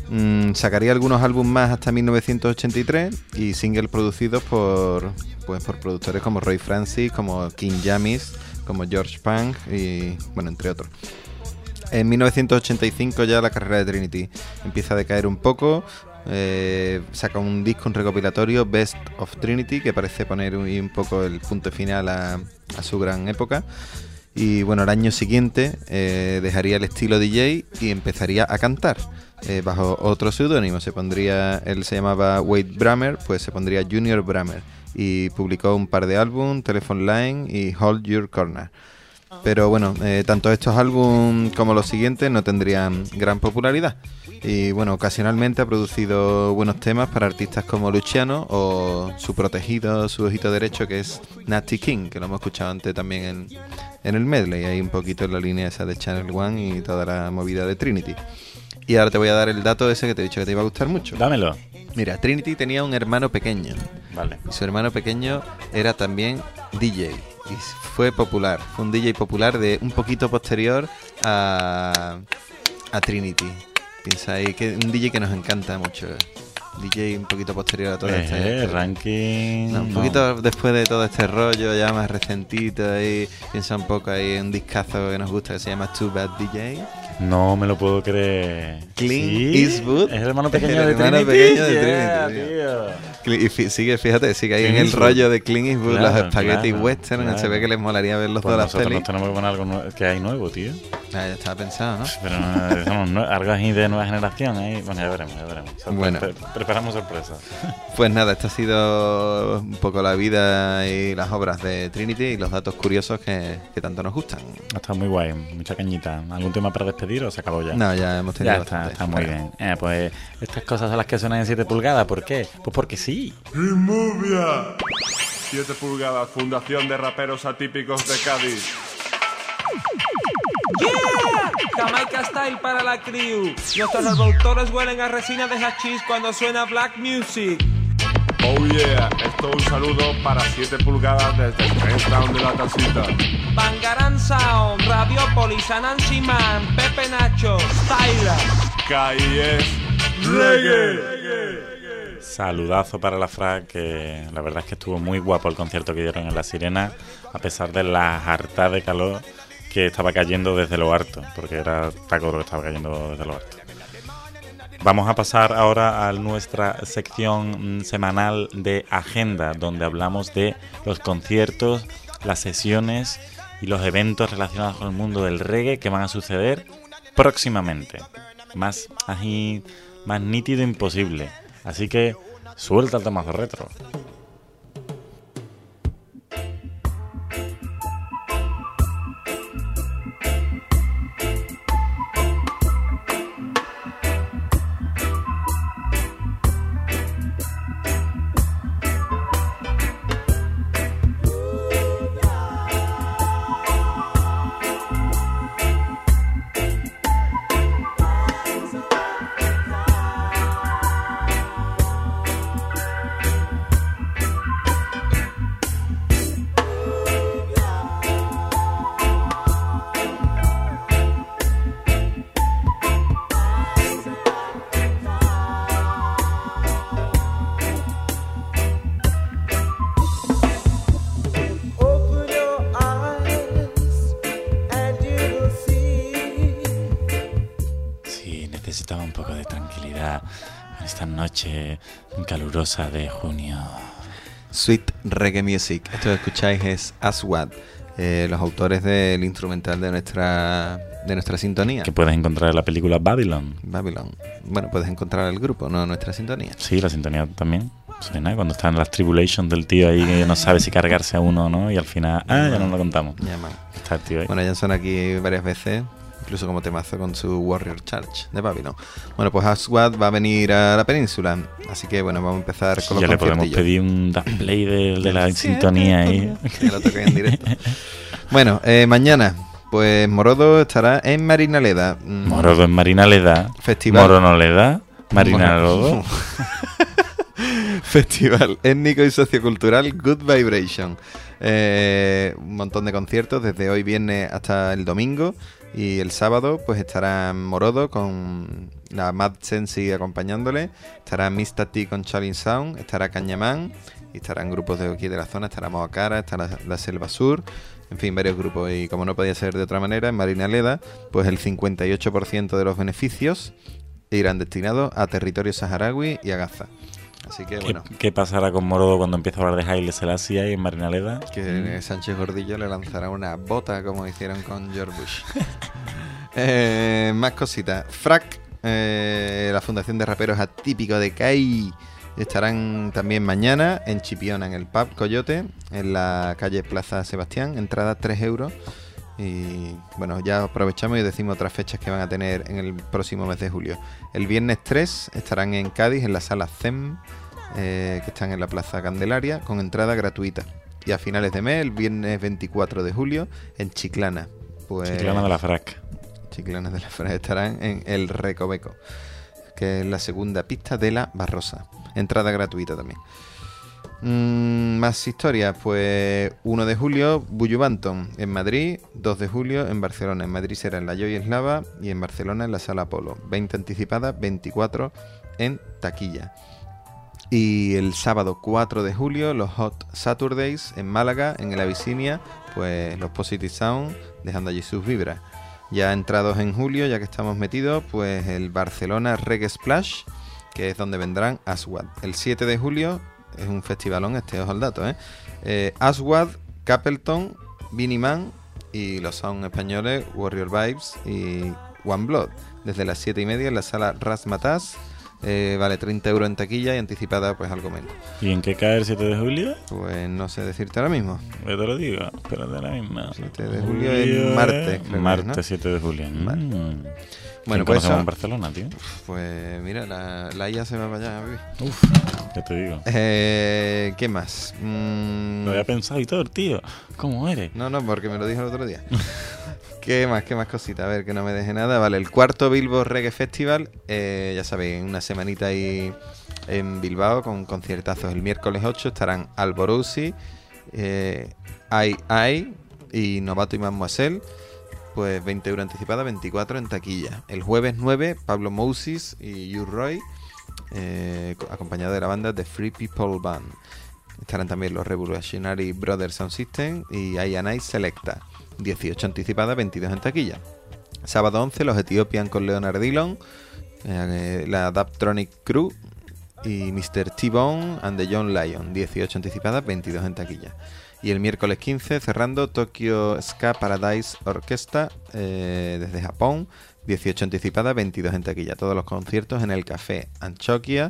Mm, sacaría algunos álbumes más hasta mil novecientos ochenta y tres y singles producidos por, pues, por productores como Roy Francis, como King Jamis, como George Punk y, bueno, entre otros. En mil novecientos ochenta y cinco ya la carrera de Trinity empieza a decaer un poco. Eh, saca un disco, un recopilatorio, Best of Trinity, que parece poner un, un poco el punto final a, a su gran época. Y bueno, al año siguiente eh, dejaría el estilo D J y empezaría a cantar eh, bajo otro seudónimo. Se pondría, él se llamaba Wade Bramer, pues se pondría Junior Bramer, y publicó un par de álbumes, Telephone Line y Hold Your Corner. Pero bueno, eh, tanto estos álbumes como los siguientes no tendrían gran popularidad. Y bueno, ocasionalmente ha producido buenos temas para artistas como Luciano o su protegido, su ojito derecho, que es Nasty King, que lo hemos escuchado antes también en, en el medley, ahí un poquito en la línea esa de Channel One y toda la movida de Trinity. Y ahora te voy a dar el dato ese que te he dicho que te iba a gustar mucho. Dámelo. Mira, Trinity tenía un hermano pequeño. Vale. Y su hermano pequeño era también D J. Y fue popular. Fue un D J popular de un poquito posterior a, a Trinity. Piensa ahí que un D J que nos encanta mucho. D J un poquito posterior a todo eh, este, este ranking. No, un no. poquito después de todo este rollo, ya más recentito ahí. Piensa un poco ahí en un discazo que nos gusta que se llama Too Bad D J. No me lo puedo creer. Clint ¿Sí? Eastwood. Es el hermano pequeño el de hermano Trinity. pequeño de Yeah, Trinity, tío. Y fi- sigue, fíjate, sigue ahí Clint en el Eastwood. rollo de Clint Eastwood, Claro, los espaguetis claro, western, claro. se ve que les molaría ver los Pues dos las nosotros pelis. nos tenemos que poner algo nue- que hay nuevo, tío. Ah, ya estaba pensado, ¿no? Pero no, somos nue- algo así de nueva generación. ¿eh? Bueno, ya veremos, ya veremos. Sorpre- Bueno. pre- preparamos sorpresas. Pues nada, esta ha sido un poco la vida y las obras de Trinity y los datos curiosos que, que tanto nos gustan. Ha estado muy guay, mucha cañita. ¿Algún tema para despedir o se acabó ya? No, ya hemos tenido Ya está, bastante. está muy bien. Eh, pues estas cosas son las que suenan en siete pulgadas. ¿Por qué? Pues porque sí. ¡Inmovia! siete pulgadas, fundación de raperos atípicos de Cádiz. ¡Yeah! Jamaica Style para la crew. Nuestros reproductores huelen a resina de hachís cuando suena black music. Oh yeah, esto un saludo para siete pulgadas desde el Trenchtown de la Tasita. Bangaran Sound, Radiopolis, Anansi Man, Pepe Nacho, Styler. Caí es reggae. Saludazo para la Fra, que la verdad es que estuvo muy guapo el concierto que dieron en La Sirena, a pesar de la harta de calor que estaba cayendo desde lo harto, porque era taco lo que estaba cayendo desde lo harto. Vamos a pasar ahora a nuestra sección semanal de agenda, donde hablamos de los conciertos, las sesiones y los eventos relacionados con el mundo del reggae que van a suceder próximamente. Más así, más nítido imposible. Así que suelta el temazo retro. Necesitaba un poco de tranquilidad en esta noche calurosa de junio. Sweet Reggae Music. Esto que escucháis es Aswad, eh, los autores del instrumental de nuestra de nuestra sintonía. Que puedes encontrar en la película Babylon. Babylon. Bueno, puedes encontrar el grupo, no nuestra sintonía. Sí, la sintonía también. Suena cuando están las tribulations del tío ahí que no sabe si cargarse a uno o no, y al final, ah, ya no lo contamos. Ya, man. Está el tío ahí. Bueno, ya son aquí varias veces, incluso como temazo con su Warrior Charge de Babylon. Bueno, pues Aswad va a venir a la península, así que bueno, vamos a empezar con Ya los le podemos conciertillos. pedir un display de, de la sintonía ahí. Que lo toquen en directo. Bueno, eh, mañana, pues Morodo estará en Marinaleda. Mm, Morodo en Marinaleda. Festival. Moronoleda. Marinaleda. Festival étnico y sociocultural Good Vibration. Eh, un montón de conciertos desde hoy viernes hasta el domingo. Y el sábado pues estará Morodo con la Mad Sensi acompañándole, estará Mista T con Challenge Sound, estará Cañamán, y estarán grupos de aquí de la zona, estará Moacara, estará la, la Selva Sur, en fin, varios grupos. Y como no podía ser de otra manera, en Marinaleda, pues el cincuenta y ocho por ciento de los beneficios irán destinados a territorio saharaui y a Gaza. Así que bueno. ¿Qué, ¿Qué pasará con Morodo cuando empieza a hablar de Haile Selassie ahí en Marinaleda? Que mm. Sánchez Gordillo le lanzará una bota como hicieron con George Bush. eh, más cositas. Frack, eh, la Fundación de Raperos Atípico de C A I, estarán también mañana en Chipiona, en el pub Coyote, en la calle Plaza Sebastián. Entrada tres euros. Y bueno, ya aprovechamos y decimos otras fechas que van a tener en el próximo mes de julio. El viernes tres estarán en Cádiz, en la sala C E M, eh, que están en la Plaza Candelaria, con entrada gratuita. Y a finales de mes, el viernes veinticuatro de julio, en Chiclana. Pues, Chiclana de la Frac. Chiclana de la Frac estarán en el Recoveco, que es la segunda pista de la Barrosa. Entrada gratuita también. Mm, más historias, pues uno de julio Bullu Banton en Madrid, dos de julio en Barcelona. En Madrid será en la Joy Eslava y en Barcelona en la Sala Apolo. veinte anticipadas, veinticuatro en taquilla. Y el sábado cuatro de julio los Hot Saturdays en Málaga, en el Abyssinia, pues los Positive Sound dejando allí sus vibras. Ya entrados en julio, ya que estamos metidos, pues el Barcelona Reggae Splash, que es donde vendrán Aswad. El siete de julio es un festivalón, este ojo al dato, ¿eh? eh Aswad, Capleton, Vinnie Man y los sound españoles Warrior Vibes y One Blood. Desde las siete y media en la sala Razmataz. Eh, vale treinta euros en taquilla y anticipada pues algo menos. ¿Y en qué cae el siete de julio? Pues no sé decirte ahora mismo. Yo te lo digo, espérate ahora mismo. siete de julio es martes, creo. Martes, ¿no? siete de julio. Vale. Mm. Bueno, pues eso, en Barcelona, tío. Pues mira, la, la I A se va para allá a vivir. Uf, ya te digo. Eh, ¿Qué más? Mm... Lo había pensado y todo, tío. ¿Cómo eres? No, no, porque me lo dijo el otro día. ¿Qué más? ¿Qué más cositas? A ver, que no me deje nada. Vale, el cuarto Bilbo Reggae Festival, eh, ya sabéis, una semanita ahí en Bilbao con conciertazos. El miércoles ocho estarán Alborosi, eh, Ai Ai y Novato y Mademoiselle. Pues veinte euros anticipada, veinticuatro en taquilla. El jueves nueve, Pablo Moses y You Roy, eh, acompañado de la banda The Free People Band. Estarán también los Revolutionary Brothers Sound System y I and I Selecta. dieciocho anticipada, veintidós en taquilla. Sábado once, los Ethiopian con Leonard Dillon, eh, la Daptronic Crew y mister T-Bone and the John Lion. dieciocho anticipada, veintidós en taquilla. Y el miércoles quince, cerrando, Tokyo Ska Paradise Orchestra, eh, desde Japón, dieciocho anticipada, veintidós en taquilla. Todos los conciertos en el Café Anchoquia.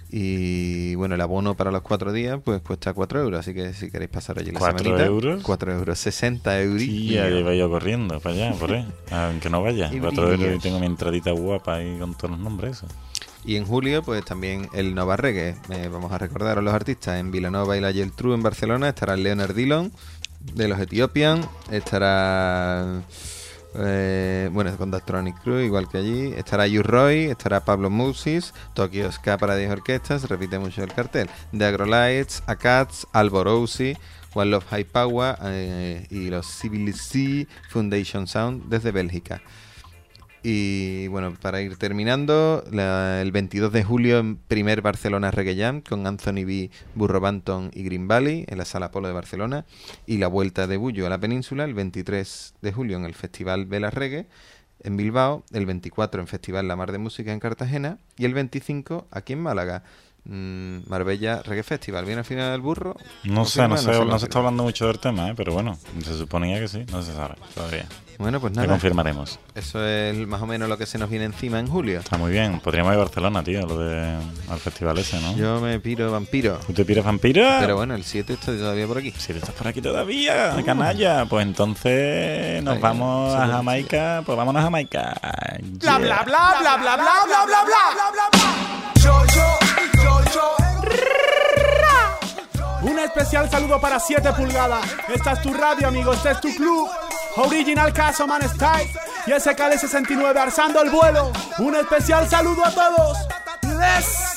Y bueno, el abono para los cuatro días pues cuesta cuatro euros, así que si queréis pasar allí la semanita... ¿cuatro euros? cuatro euros, sesenta euros. Sí, ya iba yo corriendo para allá, por ahí, aunque no vaya. cuatro euros y tengo mi entradita guapa ahí con todos los nombres, eso. Y en julio, pues también el Nova Reggae. Eh, vamos a recordar a los artistas. En Vilanova y la Geltrú en Barcelona estará Leonard Dillon de los Ethiopian. Estará... Eh, bueno, con Daptronic Crew, igual que allí. Estará You Roy, estará Pablo Moses, Tokyo Ska Paradise Orquesta, se repite mucho el cartel. The Agrolites, Akats, Alborosi, One Love High Power eh, y los Civil C Foundation Sound desde Bélgica. Y bueno, para ir terminando, la, el veintidós de julio en primer Barcelona Reggae Jam con Anthony B, Burro Banton y Green Valley en la Sala Apolo de Barcelona, y la vuelta de Bullu a la península el veintitrés de julio en el Festival Vela Reggae en Bilbao, el veinticuatro en Festival La Mar de Música en Cartagena y el veinticinco aquí en Málaga. Mm, Marbella Reggae Festival. ¿Viene al final del burro? No sé, no, sé, no, no se está hablando mucho del tema, ¿eh? Pero bueno, se suponía que sí, no se sabe todavía. Bueno, pues nada. Te confirmaremos. Eso es más o menos lo que se nos viene encima en julio. Está muy bien. Podríamos ir a Barcelona, tío, lo de al festival ese, ¿no? Yo me piro vampiro. ¿Tú te piras vampiro? Pero bueno, el siete está todavía por aquí. ¿El siete estás por aquí todavía? Uh. Canalla. Pues entonces nos Ay, vamos a Jamaica. Pues vámonos a Jamaica. Bla, bla, bla, bla, bla, bla, bla, bla, bla, bla, bla. Yo, yo, yo, yo. Un especial saludo para siete pulgadas. Esta es tu radio, amigo. Este es tu club. Original Caso Man Style y ese Cali sesenta y nueve alzando el vuelo. Un especial saludo a todos. Les.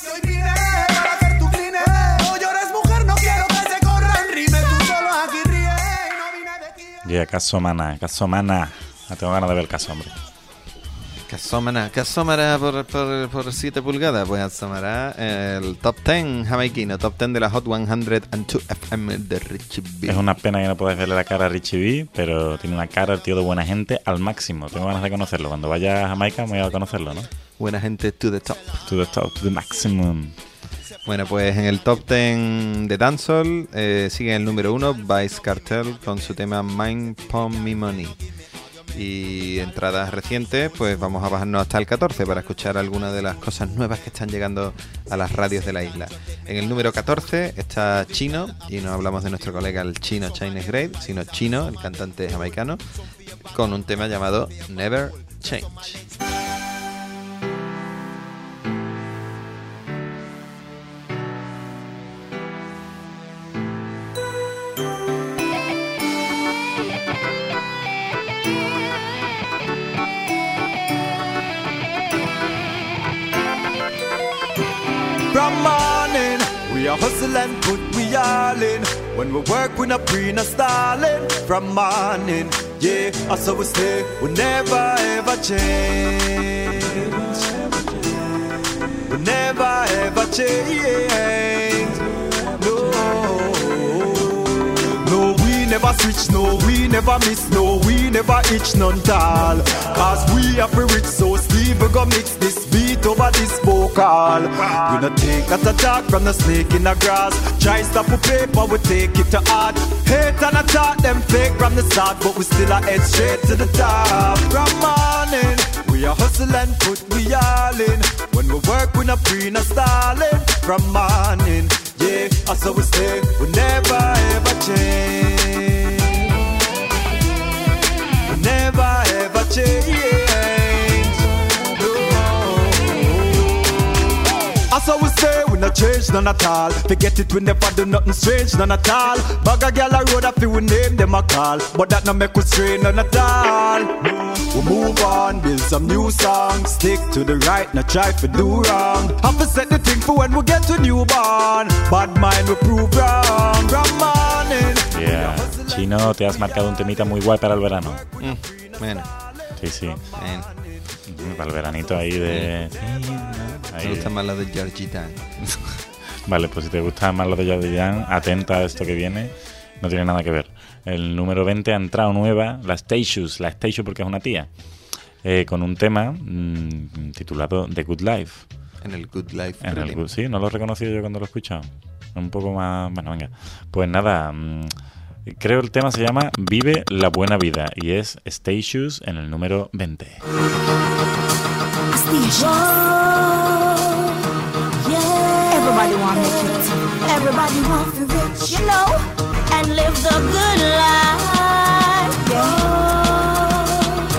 Yeah, Caso Mana, Caso Mana. Tengo ganas de ver el caso, hombre. ¿Qué asomará? ¿Qué asomará por, por, por siete pulgadas? Pues asomará el top diez jamaiquino, top diez de la Hot ciento dos F M de Richie B. Es una pena que no podáis verle la cara a Richie B, pero tiene una cara, el tío, de buena gente al máximo. Tengo ganas de conocerlo. Cuando vaya a Jamaica me voy a conocerlo, ¿no? Buena gente to the top. To the top, to the maximum. Bueno, pues en el top diez de Dancehall eh, sigue el número uno, Vice Cartel, con su tema Mind Pump Me Money. Y entradas recientes, pues vamos a bajarnos hasta el catorce para escuchar algunas de las cosas nuevas que están llegando a las radios de la isla. En el número catorce está Chino, y no hablamos de nuestro colega el Chino Chinese Grade, sino Chino, el cantante jamaicano, con un tema llamado Never Change. From morning, we are hustle and put we all in. When we work, we not pre, not stalling. From morning, yeah, that's how we stay. We never ever change. We never ever change. No, no, we never switch. No, we never miss. No, we never itch none tall. Cause we have to rich, so Steve we go mix this beat over this vocal. We not take that attack from the snake in the grass. Try stop with paper, we take it to art. Hate and attack them fake from the start, but we still are head straight to the top. From morning, we are hustle and put we all in. When we work, we not pre, not stalling. From morning, yeah, that's how we stay. We never ever change. We never ever change. That's how we say, we not change none at all. Forget it, we never do nothing strange, none at all. Bag a girl a road, I feel we name them a call. But that no make we strain none at all. We move on, build some new songs. Stick to the right, not try to do wrong. Have to set the thing for when we get to newborn. Bad mind we prove wrong. From morning. Yeah. Chino, te has marcado un temita muy guay para el verano. Mm, bueno. Sí, sí. Bueno. Para el veranito ahí de... Me gusta más la de Georgie Dan. Vale, pues si te gusta más la de Georgie Dan, atenta a esto que viene, no tiene nada que ver. El número veinte ha entrado nueva, la Statius, la Statius porque es una tía, eh, con un tema mmm, titulado The Good Life. En el Good Life. En el good, sí, no lo he reconocido yo cuando lo he escuchado. Un poco más... Bueno, venga. Pues nada... Mmm, creo el tema se llama Vive la Buena Vida y es Statius en el número veinte. Everybody want to make it. Everybody want to be rich, you know, and live the good life. Yeah.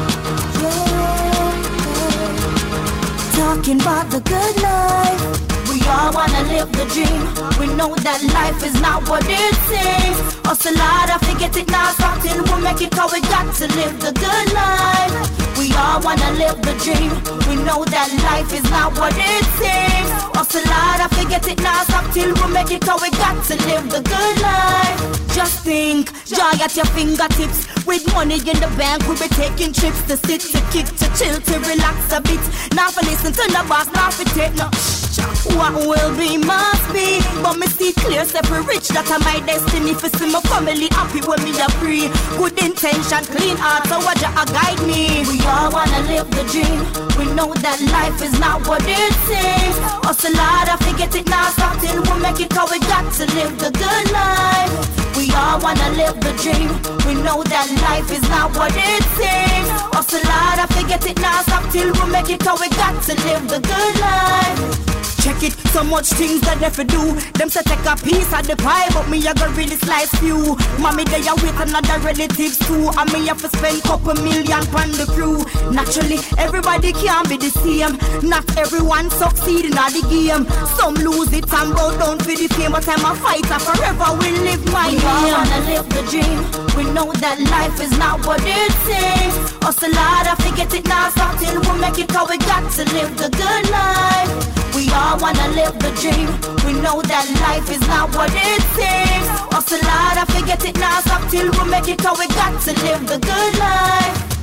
Yeah. Talking about the good life. We all wanna live the dream. We know that life is not what it seems. Us a lot of forget it now, stop till we make it, cause we got to live the good life. We all wanna live the dream. We know that life is not what it seems. Us a lot of forget it now, stop till we make it, cause we got to live the good life. Just think, joy at your fingertips. With money in the bank, we be taking trips to sit, to kick, to chill, to relax a bit. Now for listen to the boss, now for take no. What will be must be. But me see clear, separate rich, that are my destiny. For see my family happy when me a free. Good intention, clean heart, so what you guide me. We all wanna live the dream. We know that life is not what it seems. Us a lot of forget it now, stop till we make it, cause we got to live the good life. We all wanna live the dream. We know that life is not what it seems. Us a lot of forget it now, stop till we make it, cause we got to live the good life. Check it, so much things that they fi do. Them say take a piece of the pie, but me a go really slice few. Mommy they a with another relatives too, and me have to spend couple million on the crew. Naturally, everybody can't be the same. Not everyone succeed in the game. Some lose it and bow down for the fame, but I'm a fighter forever. We live my dream. We all wanna live the dream. We know that life is not what it seems. Us a lot of forget it now, stop till we make it, cause we got to live the good life. We all wanna live the dream. We know that life is not what it seems. Us a lot of forget it now, stop till we make it, cause we got to live the good life.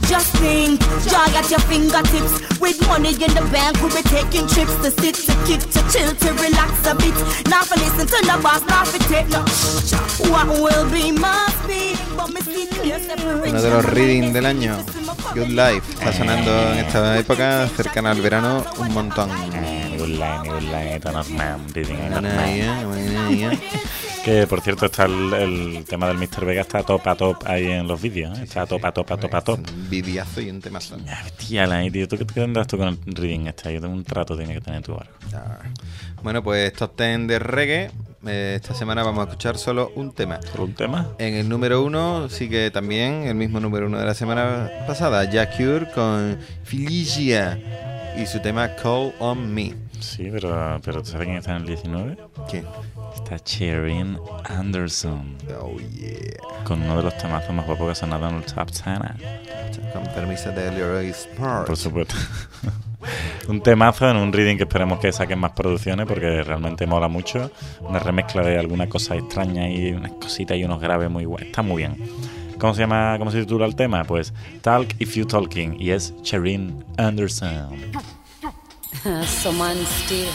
Just think, joy at your fingertips. With money in the bank, we'll be taking trips to sit, to kick, to chill, to relax a bit. Not for listen to the boss, not for take no. What will be must be. But me see clear separation. Uno de los reading del año, Good Life, está sonando en esta época, cercana al verano, un montón. Good Life, Good Life, normal, reading, normal. Que por cierto está el, el tema del mister Vega, está top a top ahí en los vídeos, ¿eh? Está a top a top a top a top. Un videazo y un temazo. Hostia, la tío, ¿tú qué tendrás tú con el reading este? Yo tengo un trato tiene que tener tu barco. Bueno, pues top ten de reggae. Eh, esta semana vamos a escuchar solo un tema. ¿Solo un tema? En el número uno sigue también el mismo número uno de la semana pasada, Jack Cure con Felicia y su tema Call on Me. Sí, pero, pero ¿tú sabes quién está en el diecinueve? ¿Quién? Está Sherin Anderson. Oh, yeah. Con uno de los temazos más guapos que ha sonado en el Top ten. Con permiso de Leroy Smart. Por supuesto. Un temazo en un reading que esperemos que saquen más producciones porque realmente mola mucho. Una remezcla de alguna cosa extraña y unas cositas y unos graves muy guay. Está muy bien. ¿Cómo se llama? ¿Cómo se titula el tema? Pues Talk If You Talking y es Sherin Anderson. So man still.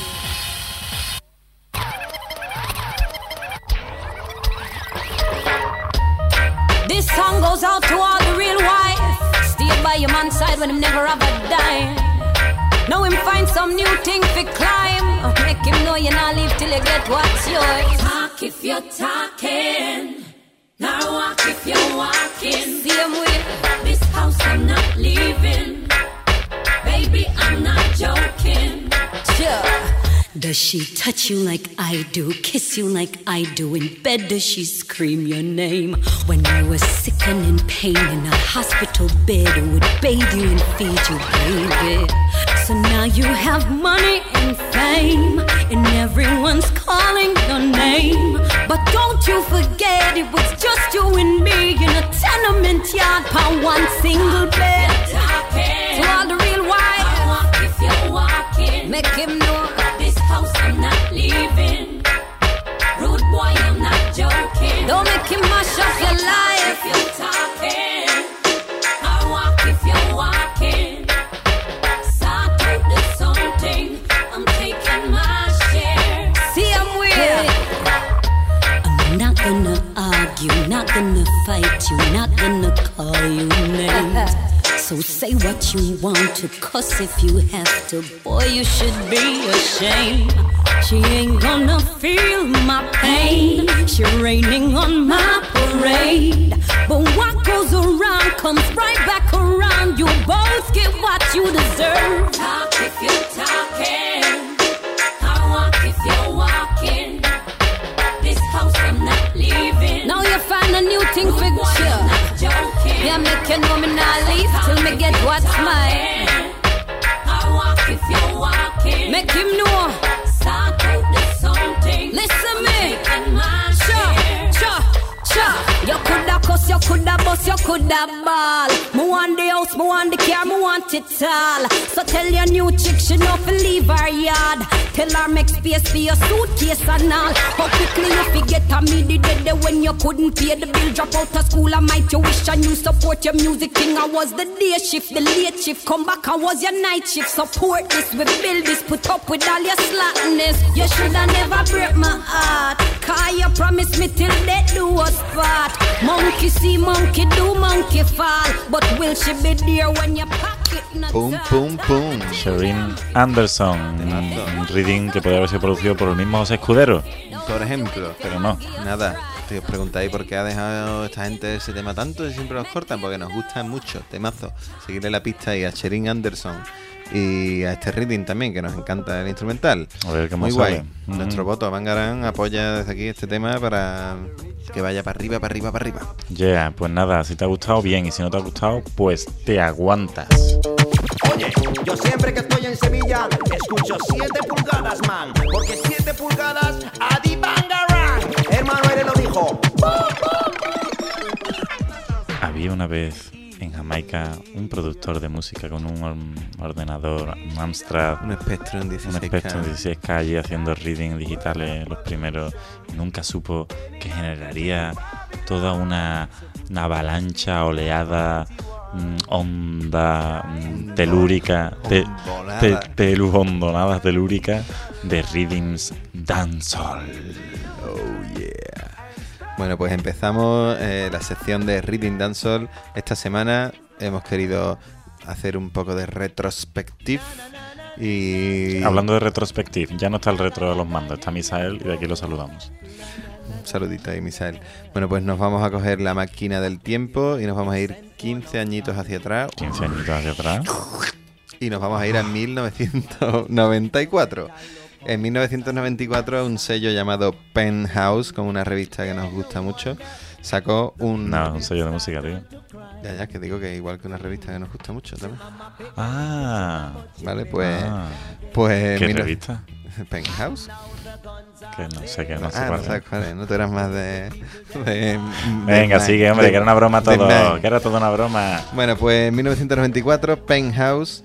This song goes out to all the real wives. Stay by your man's side when him never have a dime. Now him find some new thing to climb. Make him know you not leave till you get what's yours. Talk if you're talking. Now walk if you're walking. See him with this house I'm not leaving. Baby, I'm not joking. Sure. Does she touch you like I do? Kiss you like I do? In bed does she scream your name? When you were sick and in pain in a hospital bed, who would bathe you and feed you, baby? So now you have money and fame, and everyone's calling your name. But don't you forget it was just you and me in a tenement yard for one single bed. To all the real wives, walk if you're walking. Make him know this house I'm not leaving. Rude boy, I'm not joking. Don't make him mash up your life. If you're talking, I walk if you're walking. Start out the something. I'm taking my share. See, I'm weird. I'm not gonna argue, not gonna fight you, not gonna call you names. So say what you want to cuss if you have to. Boy, you should be ashamed. She ain't gonna feel my pain. She raining on my parade. But what goes around comes right back around. You both get what you deserve. Talk if you're talking. I walk if you're walking. This house I'm not leaving. Now you find a new thing for sure. Yeah, make you know me not leave till me get what's mine. I walk if you're walking. Make him know. Start out the something. Listen me. Sure, sure, sure. You coulda cuss, you coulda bust, you coulda ball. Me want the house, me want the car, me want it all. So tell your new chick she know fi leave her yard. Tell her make space for your suitcase and all. How quickly you forget a me the day when you couldn't pay the bill. Drop out of school and might you wish and you support your music thing. I was the day shift, the late shift. Come back, I was your night shift. Support this, we build this, put up with all your slackness. You shoulda never break my heart. Cause you promised me till death do us part. Monkey see, monkey do, monkey fall. But will she be there when you pack it? Pum, pum, pum. Sherin Anderson, un reading que podría haber sido producido por el mismo José Escudero. Por ejemplo. Pero no. Nada. Si os preguntáis por qué ha dejado esta gente ese tema tanto y siempre los cortan, porque nos gusta mucho, temazo. Seguirle la pista y a Sherin Anderson y a este reading también, que nos encanta el instrumental. A ver cómo muy sale. guay. Uh-huh. Nuestro voto, Bangarán, apoya desde aquí este tema para que vaya para arriba, para arriba, para arriba. Ya, yeah, pues nada, si te ha gustado, bien, y si no te ha gustado, pues te aguantas. Oye, yo siempre que estoy en Sevilla escucho siete pulgadas, man, porque siete pulgadas a Di Bangarán. Hermano Ere lo dijo. Había una vez en Jamaica un productor de música con un ordenador, un Amstrad, un Spectrum dieciséis K, un Spectrum dieciséis K allí haciendo reading digitales los primeros, y nunca supo que generaría toda una, una avalancha, oleada mm, onda mm, telúrica, te, te, telu, hondonadas telúricas de Rhythms Dancehall. Oh yeah. Bueno, pues empezamos eh, la sección de Rhythm Dancehall. Esta semana hemos querido hacer un poco de retrospective. Y hablando de retrospective, ya no está el retro de los mandos, está Misael y de aquí lo saludamos. Un saludito ahí, Misael. Bueno, pues nos vamos a coger la máquina del tiempo y nos vamos a ir quince añitos hacia atrás. quince añitos hacia atrás. Y nos vamos a ir a mil novecientos noventa y cuatro. En mil novecientos noventa y cuatro un sello llamado Penthouse, con una revista que nos gusta mucho, sacó un... No, un sello de música, tío. Ya, ya, que digo que igual que una revista que nos gusta mucho también. Ah. Vale, pues... Ah. pues ¿Qué mira, revista? Penthouse. Que no sé, que no ah, sé cuál no sabes cuál es, no tú eras más de... de Venga, de sigue, hombre, de, que era una broma todo, de, que era toda una broma. Bueno, pues en mil novecientos noventa y cuatro Penthouse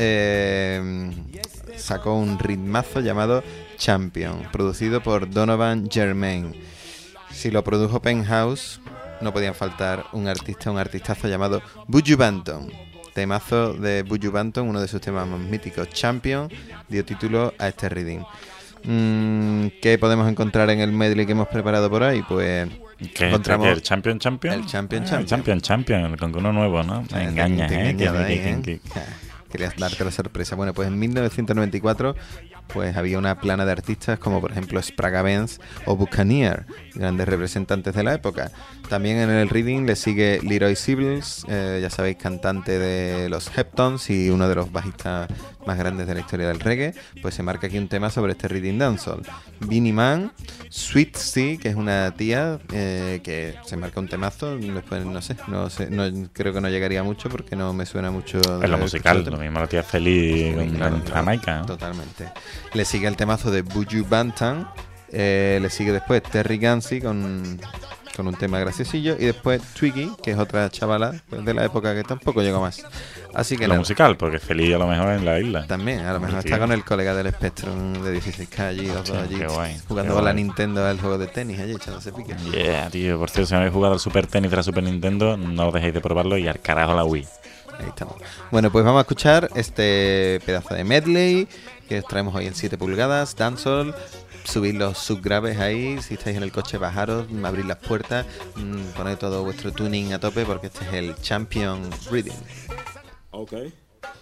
eh, sacó un ritmazo llamado Champion, producido por Donovan Germain. Si lo produjo Penthouse, no podían faltar un artista, un artistazo llamado Buju Banton. Temazo de Buju Banton, uno de sus temas más míticos, Champion, dio título a este reading. Mm, ¿Qué podemos encontrar en el medley que hemos preparado por ahí? Pues ¿qué encontramos el Champion Champion? El Champion ah, Champion. El Champion Champion, con uno nuevo, ¿no? Me engañas, ¿eh? Que, ahí, que, ¿eh? que, que. Querías darte la sorpresa. Bueno, pues en mil novecientos noventa y cuatro pues había una plana de artistas como por ejemplo Sprague Benz o Buccaneer, grandes representantes de la época. También en el reading le sigue Leroy Sibbles, eh, ya sabéis, cantante de los Heptones y uno de los bajistas más grandes de la historia del reggae. Pues se marca aquí un tema sobre este reading dancehall. Beenie Man, Sweet Sea, que es una tía eh, que se marca un temazo. Después no sé, no sé, no, creo que no llegaría mucho porque no me suena mucho. Es lo musical, lo mismo la tía feliz con claro, Jamaica. Totalmente. Le sigue el temazo de Buju Banton, eh, le sigue después Terry Gansey con, con un tema graciosillo, y después Twiggy, que es otra chavala pues, de la época que tampoco llegó más. Así que lo nada. Musical, porque feliz a lo mejor en la isla. También, a lo mejor está con el colega del Spectrum de dieciséis K allí, los dos allí, guay, jugando con la Nintendo el juego de tenis allí, echándose pique. Yeah, tío, por cierto, si no habéis jugado al Super Tenis de la Super Nintendo, no dejéis de probarlo y al carajo la Wii. Ahí estamos. Bueno, pues vamos a escuchar este pedazo de medley que os traemos hoy en siete pulgadas, dancehall. Subid los subgraves ahí, si estáis en el coche bajaros, abrid las puertas, mmm, poned todo vuestro tuning a tope porque este es el Champion Reading. Okay.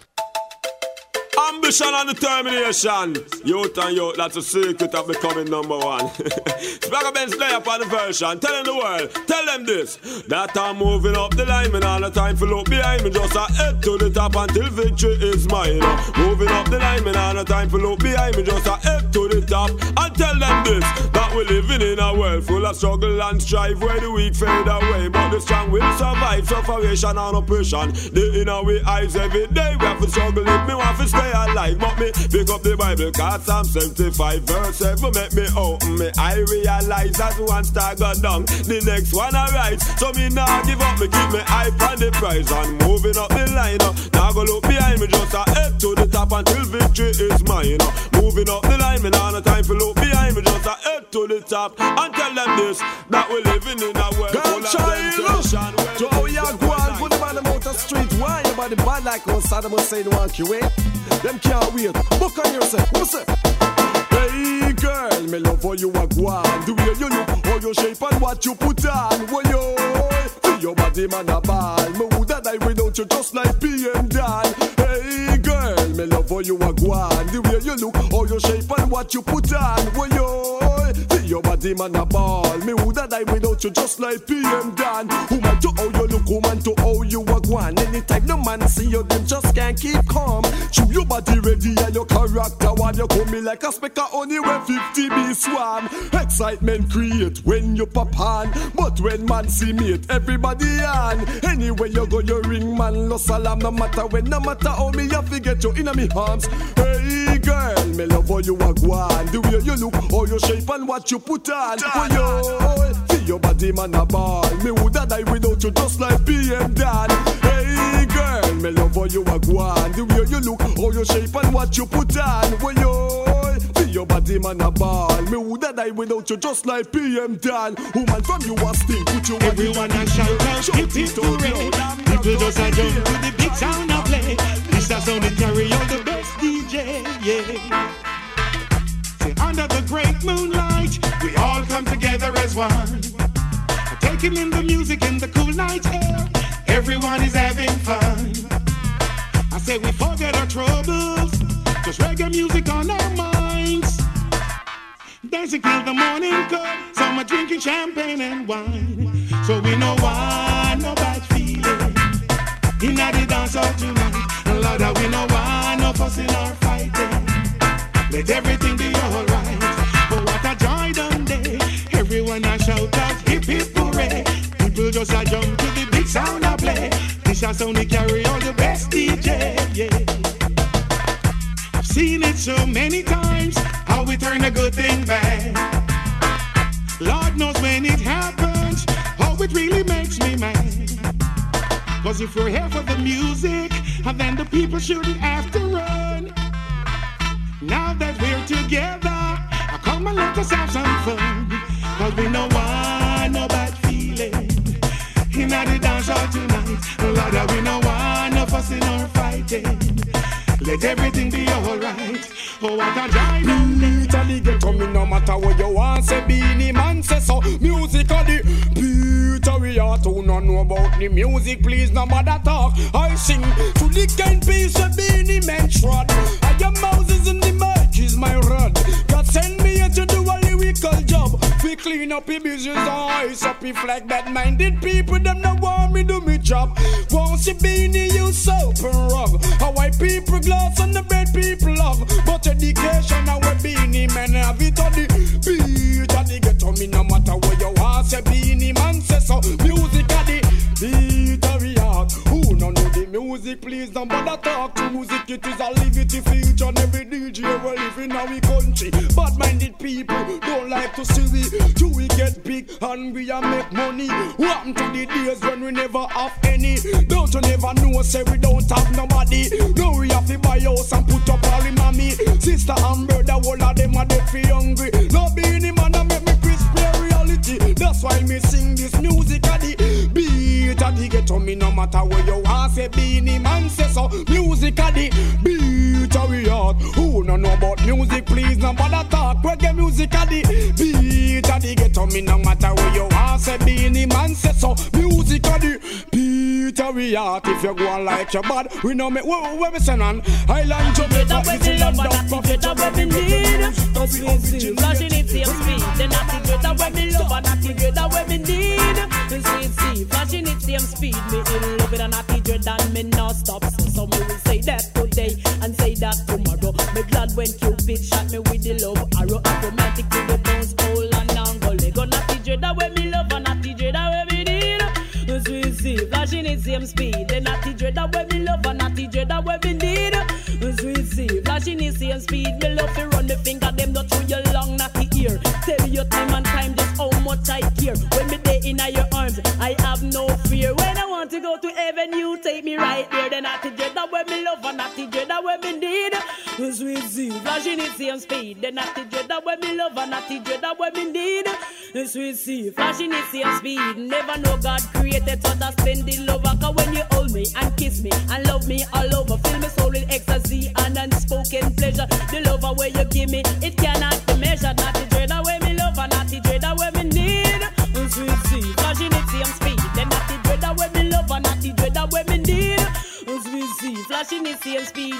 Ambition and determination. Youth and youth, that's a secret of becoming number one. Sprague Benz lay up on the version. Telling the world, tell them this. That I'm moving up the line, man, all the time for look behind me. Just a head to the top until victory is mine. Moving up the line, man, all the time for look behind me. Just a head to the top and tell them this. That we're living in a world full of struggle and strife, where the weak fade away, but the strong will survive. Sufferation and oppression, the inner we eyes every day. We have to struggle if me want to stay alive, but me pick up the Bible, cause Psalm seventy-five verse seven make me open me. I realize that one star go down, the next one arise. So me now give up, me keep me eye on the prize and moving up the line. Now go look behind me, just a head to the top until victory is mine. Moving up the line, me now no time for look behind me, just a head to the top and tell them this, that we're living in a world full of temptation. To how you go and put them on the motor street, why your body bad like how Saddam Hussein want you wait? Them can't wait, book on yourself, what's up? Hey girl, me love how you a go on, the way you look, how you shape and what you put on, well yo, feel your body man a ball, me woulda die without you just like P M Dan. Hey girl, me love how you a go on, the way you look, how you shape and what you put on, well yo, feel your body man a ball, me woulda die without you just like P M Dan. Woman to how you look, woman to how you a go on, anytime the man see you, them just can't keep calm. Chew your body ready and your character while you come me like a speck of honey when fifty bees swarm. Excitement create when you pop on, but when man see mate, everybody on. Anywhere you go, you ring man, lost alarm, no matter when, no matter how me have to get you in me arms. Hey girl, me love how you a go on, the way you look, how you shape and what you put on. Oh yo, feel your body man a ball, me woulda die without you just like P M Dan. Hey girl, me love how you a go on, the way you look, how you shape and what you put on. Oh yo, feel your body man a ball. Me woulda die without you just like P M Dan. Woman from you a stink, put you everyone a shout out, hip hip hooray. People just a jump to the big sound a play. This a sound that carry on the best D J, yeah. Say under the great moonlight, we all come together as one. Taking in the music in the cool night air. Everyone is having fun. I say we forget our troubles, just reggae music on our minds. Dancing till the morning come, some are drinking champagne and wine. So we know why, no bad feeling. Inna the dance hall tonight, Lord, we know why, no fussing or fighting. Let everything be alright. But what a joy done day, everyone a shout out hip hip hooray. People just a jump to the big sound a play. This a sound they carry all the best D J, yeah. I've seen it so many times, how we turn a good thing bad. Lord knows when it happens, how it really makes me mad. Cause if we're here for the music, then the people shouldn't have to run. Now that we're together, come and let us have some fun. Cause we know why, no bad feeling. Inna the dance hall tonight, Lord, we know why, no fussing or fighting. Let everything be alright. Oh, what a joy down there. Italy get coming no matter what you want. Say Beanie Man say so. Music of the Peter we are to not know about the music. Please no matter talk. I sing to the kind piece of Beanie Man trod. I am Moses in the mic is my rod. God send me here to do a lyrical job. We clean up the business eyes up if like bad minded people. Them no want me do me job. Won't see Beanie you soap and rub. How white people glass and the bed people love. But education and we Beanie Man have it on the beat. And they get on me no matter what you want. Say Beanie Man say so. Music at the beat of the heart. Who no know the music please don't bother talk to music. It is a liberty feature and every D J we live in our country. Bad minded people don't like to see we. Do we get big and we a make money? What happened to the days when we never have any? Don't you never know say we don't have nobody? Now we have to buy house and put up all the mommy. Sister and brother, all of them are dead for hungry. No Beanie Man and make me crisp reality. That's why me sing this music at the beat at the ghetto. Me no matter where you want, say Beanie Man say so. Music at the beat of we heart. Who no know about music please no bother talk. Reggae music at the beat at the ghetto. Me no matter where you want, say Beanie Man say so. Music at the beat of we heart. If you go on like your bad, we know me where where we send on Highland Jamaica. It's a land of profit and where we need. Cause we see flashing it same speed. Then not the greater where me love and not the greater where me need. It's sweet see flashing it same speed. Me in love it and not the greater than me not stop. So some will say that today and say that tomorrow. Me glad when Cupid shot me with the love arrow. Automatic with the bones hole and angle. Lego not the greater where me love and not the greater where me need. It's sweet see flashing it same speed. Then not the greater where me love and not the greater where me need. It's sweet see flashing it same speed. Me love to run the finger them not through your long natty ear. Tell you time and time just how much I care. When me day in your arms, I have no fear. When I want to go to heaven, you take me right there. Then not the greater where me love and not the greater where me need. It's sweet see flashing it same speed. Then not the greater where me love and not the greater where me need. It's sweet see flashing it same speed. Never know God created such a splendid love. Cause when you hold me and kiss me and love me all over, fill me soul with ecstasy and unspoken pleasure. The love where you give me, it cannot be measured. Not the dreader where me love and not the dreader where me need. Sweet see, flashing it same speed. Then not the dreader where me love and not the dreader where me need. Sweet see, flashing it same speed.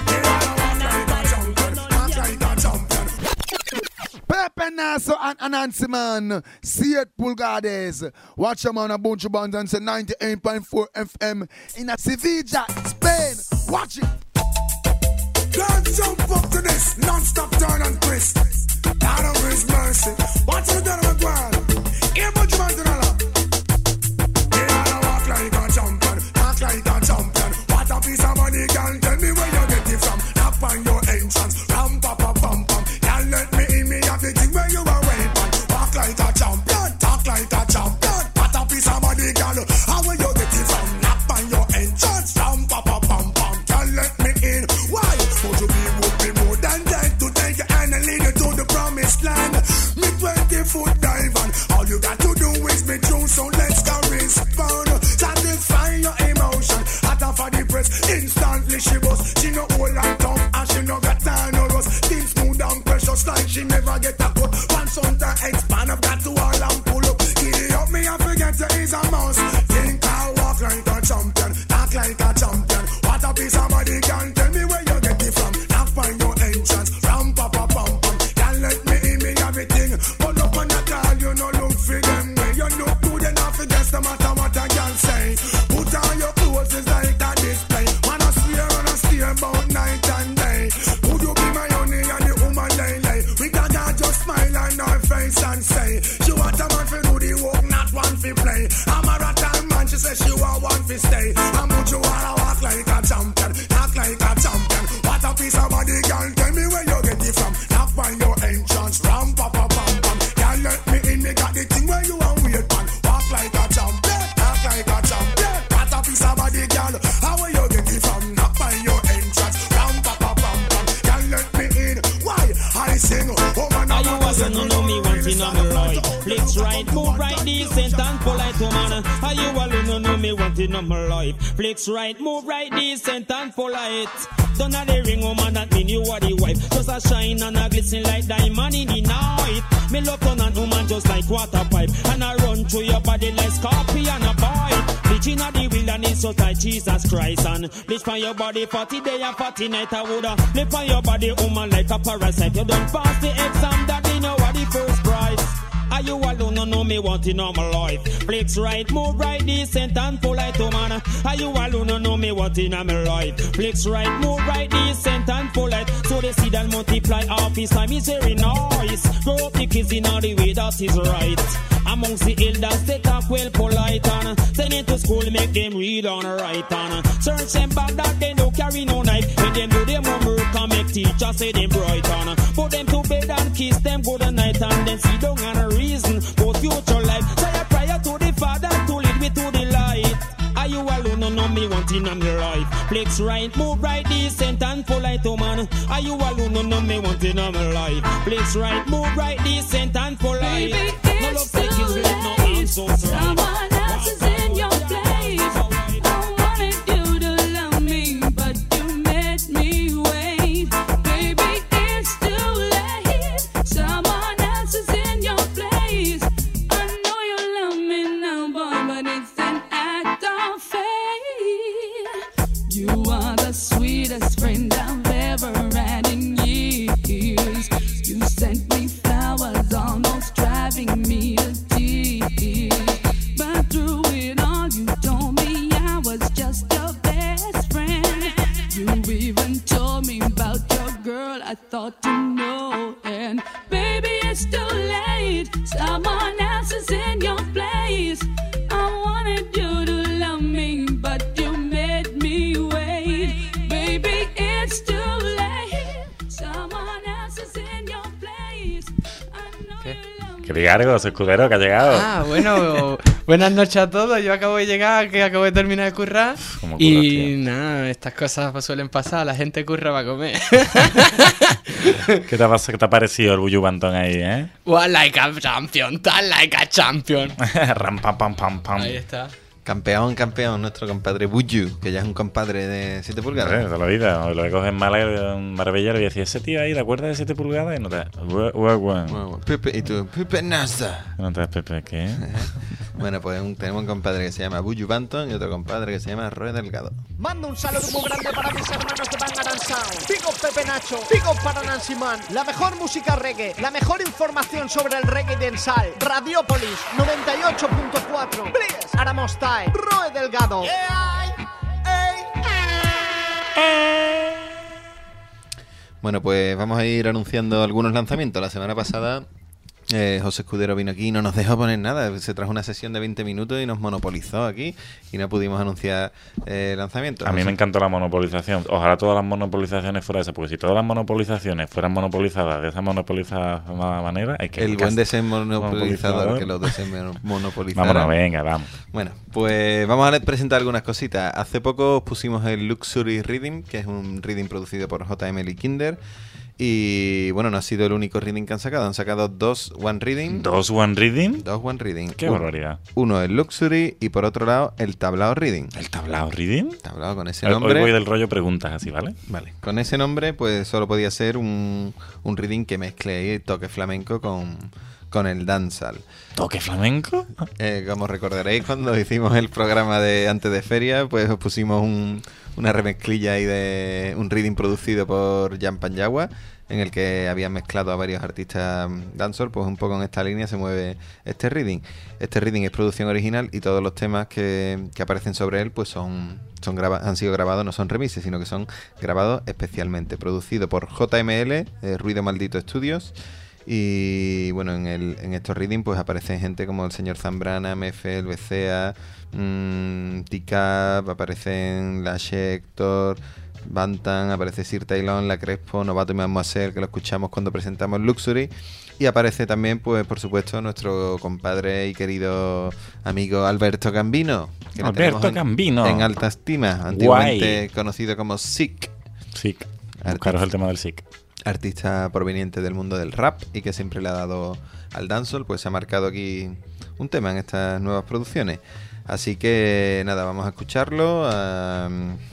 Pepe Naso and Anansi Man, eight Pulgades. Watch them on a bunch of bands and say ninety-eight point four F M in a Sevilla, Spain. Watch it. Can't jump up to this non-stop turn and twist. God of His mercy. Watch the done of a ground. Here, much man to the They all walk like a champion, talk like a champion. What a piece of money, girl. Tell me where you get it from. Knock on your entrance, ram pa pa pam pam. Girl, let me in me have the thing where you are waiting. Walk like a champion, talk like a champion. What a piece of money, girl. How will you get it from? Knock on your entrance, ram pa pa pam pam. Girl, let me in. Why? For to be would be more than that. To take your hand and lead you to the fi stay. And would you wanna walk like a champion, talk like a champion? What a piece of body, girl, tell me where you get it from. Knock by your entrance, ram pa pa pam pam. Girl, let me in, me got the thing where you want wait man. Walk like a champion, talk like a champion. What a piece of body, girl, how where you get it from? Knock by your entrance, ram pa pa pam pam. Girl, let me in, why I sing? Oh man, are you wasn't no know me wanting on my life? Flex right, move right, decent and polite, woman. Are you alone no know me wanting on my life? Flex right, move right, decent and polite. Don't have the ring, woman, that mean you are the wife. Just a shine and a glisten like diamond in the night. Me look on a woman just like water pipe, and I run through your body like scorpion a bite. Bleaching at the wilderness so tight, Jesus Christ. And bleach on your body forty day and forty night. I woulda live on your body, woman, like a parasite. You don't pass the exam, that you know what the first prize. Are you alone? No, no, me wanting on my life. Flex right, move right, decent and polite, woman. Are you alone? No, no, me wanting on my life. Flex right, move right, decent and polite. So they see that multiply office time is very nice. Grow up the kids in all the way that is right. Amongst the elders, they talk well polite and send it to school, make them read on right and search them back that they don't carry no knife. When them do them homework and make teachers say them bright and put them to bed and kiss them good night and then sit down and a reason for future life. Say a prayer to the Father to lead me to the light. Are you alone? No, no, me wanting on your life. Flex right, move right, decent and polite, woman. Are you alone? No, no, me wanting on my life. Flex right, move right, decent and polite. Baby, no love take you with no arms so someone else is in your place. I wanted you to love me, but you made me wait. Baby, it's too late. Someone else is in your place. I know you love me now, boy, but it's an act of faith. You are the sweetest friend I've ever had in years. You sent me flowers, almost driving me to tears. But through it all, you told me I was just your best friend. You even told me about your girl I thought to know. And baby, it's too late. Someone else is in your place. I wanted you to love me, but you made me wait. Baby, it's too late. Someone else is in your place. Que diga algo, escudero, que ha llegado. Ah, bueno, buenas noches a todos. Yo acabo de llegar, que acabo de terminar de currar. Y nada, estas cosas suelen pasar. La gente curra para comer. ¿Qué te ha, pasado, ¿Qué te ha parecido el Buju Banton ahí, eh? Well, like a champion, tan like a champion. Ram, pam, pam, pam, pam. Ahí está. Campeón, campeón, nuestro compadre Buju, que ya es un compadre de siete pulgadas. Sí, toda la vida. Lo que coges maravilla, le decía, ese tío ahí, ¿te acuerdas de siete pulgadas? Y no te das. Pepe, y tú, Pepe Nasa. No te das Pepe, ¿qué? Bueno, pues un, tenemos un compadre que se llama Buju Banton y otro compadre que se llama Roy Delgado. Mando un saludo muy grande para mis hermanos de Bangaran Sound. Big up Pepe Nacho, big up para Nancy Man. La mejor música reggae, la mejor información sobre el reggae densal. Radiopolis noventa y ocho punto cuatro. Please, Aramostai, Roy Delgado. Bueno, pues vamos a ir anunciando algunos lanzamientos. La semana pasada eh, José Escudero vino aquí y no nos dejó poner nada. Se trajo una sesión de veinte minutos y nos monopolizó aquí y no pudimos anunciar eh, lanzamientos. A mí me encantó la monopolización. Ojalá todas las monopolizaciones fueran esas, porque si todas las monopolizaciones fueran monopolizadas de esa monopolizada manera, hay que... El buen desenmonopolizador que los desenmonopolizará. Vámonos, venga, vamos. Bueno, pues vamos a presentar algunas cositas. Hace poco pusimos el Luxury Reading, que es un reading producido por J M L Kinder. Y bueno, no ha sido el único reading que han sacado. Han sacado dos One Reading. ¿Dos One Reading? Dos One Reading. Qué uno, barbaridad. Uno el Luxury y por otro lado el Tablao Reading. ¿El Tablao Reading? Tablao con ese nombre. Hoy voy del rollo preguntas así, ¿vale? Vale. Con ese nombre pues solo podía ser un, un reading que mezcle el toque flamenco con... con el dancehall. ¿Toque flamenco? Eh, como recordaréis, cuando hicimos el programa de antes de feria, pues os pusimos un, una remezclilla ahí de un reading producido por Jan Panyagua, en el que habían mezclado a varios artistas dancehall. Pues un poco en esta línea se mueve este reading. Este reading es producción original y todos los temas que, que aparecen sobre él pues son, son graba- han sido grabados, no son remixes, sino que son grabados especialmente. Producido por J M L, eh, Ruido Maldito Studios. Y bueno, en, el, en estos readings pues aparecen gente como el señor Zambrana, Mefel, Becea, mmm, T-Cap, aparecen la Hector, Bantam, aparece Sir Taylor, La Crespo, Novato y Mademoiselle, que lo escuchamos cuando presentamos Luxury. Y aparece también, pues por supuesto, nuestro compadre y querido amigo Alberto Gambino. Que Alberto en, Gambino. En alta estima, antiguamente Guay. conocido como Sick. Sick. Buscaros el tema del Sick. Artista proveniente del mundo del rap y que siempre le ha dado al dancehall, pues se ha marcado aquí un tema en estas nuevas producciones. Así que nada, vamos a escucharlo a,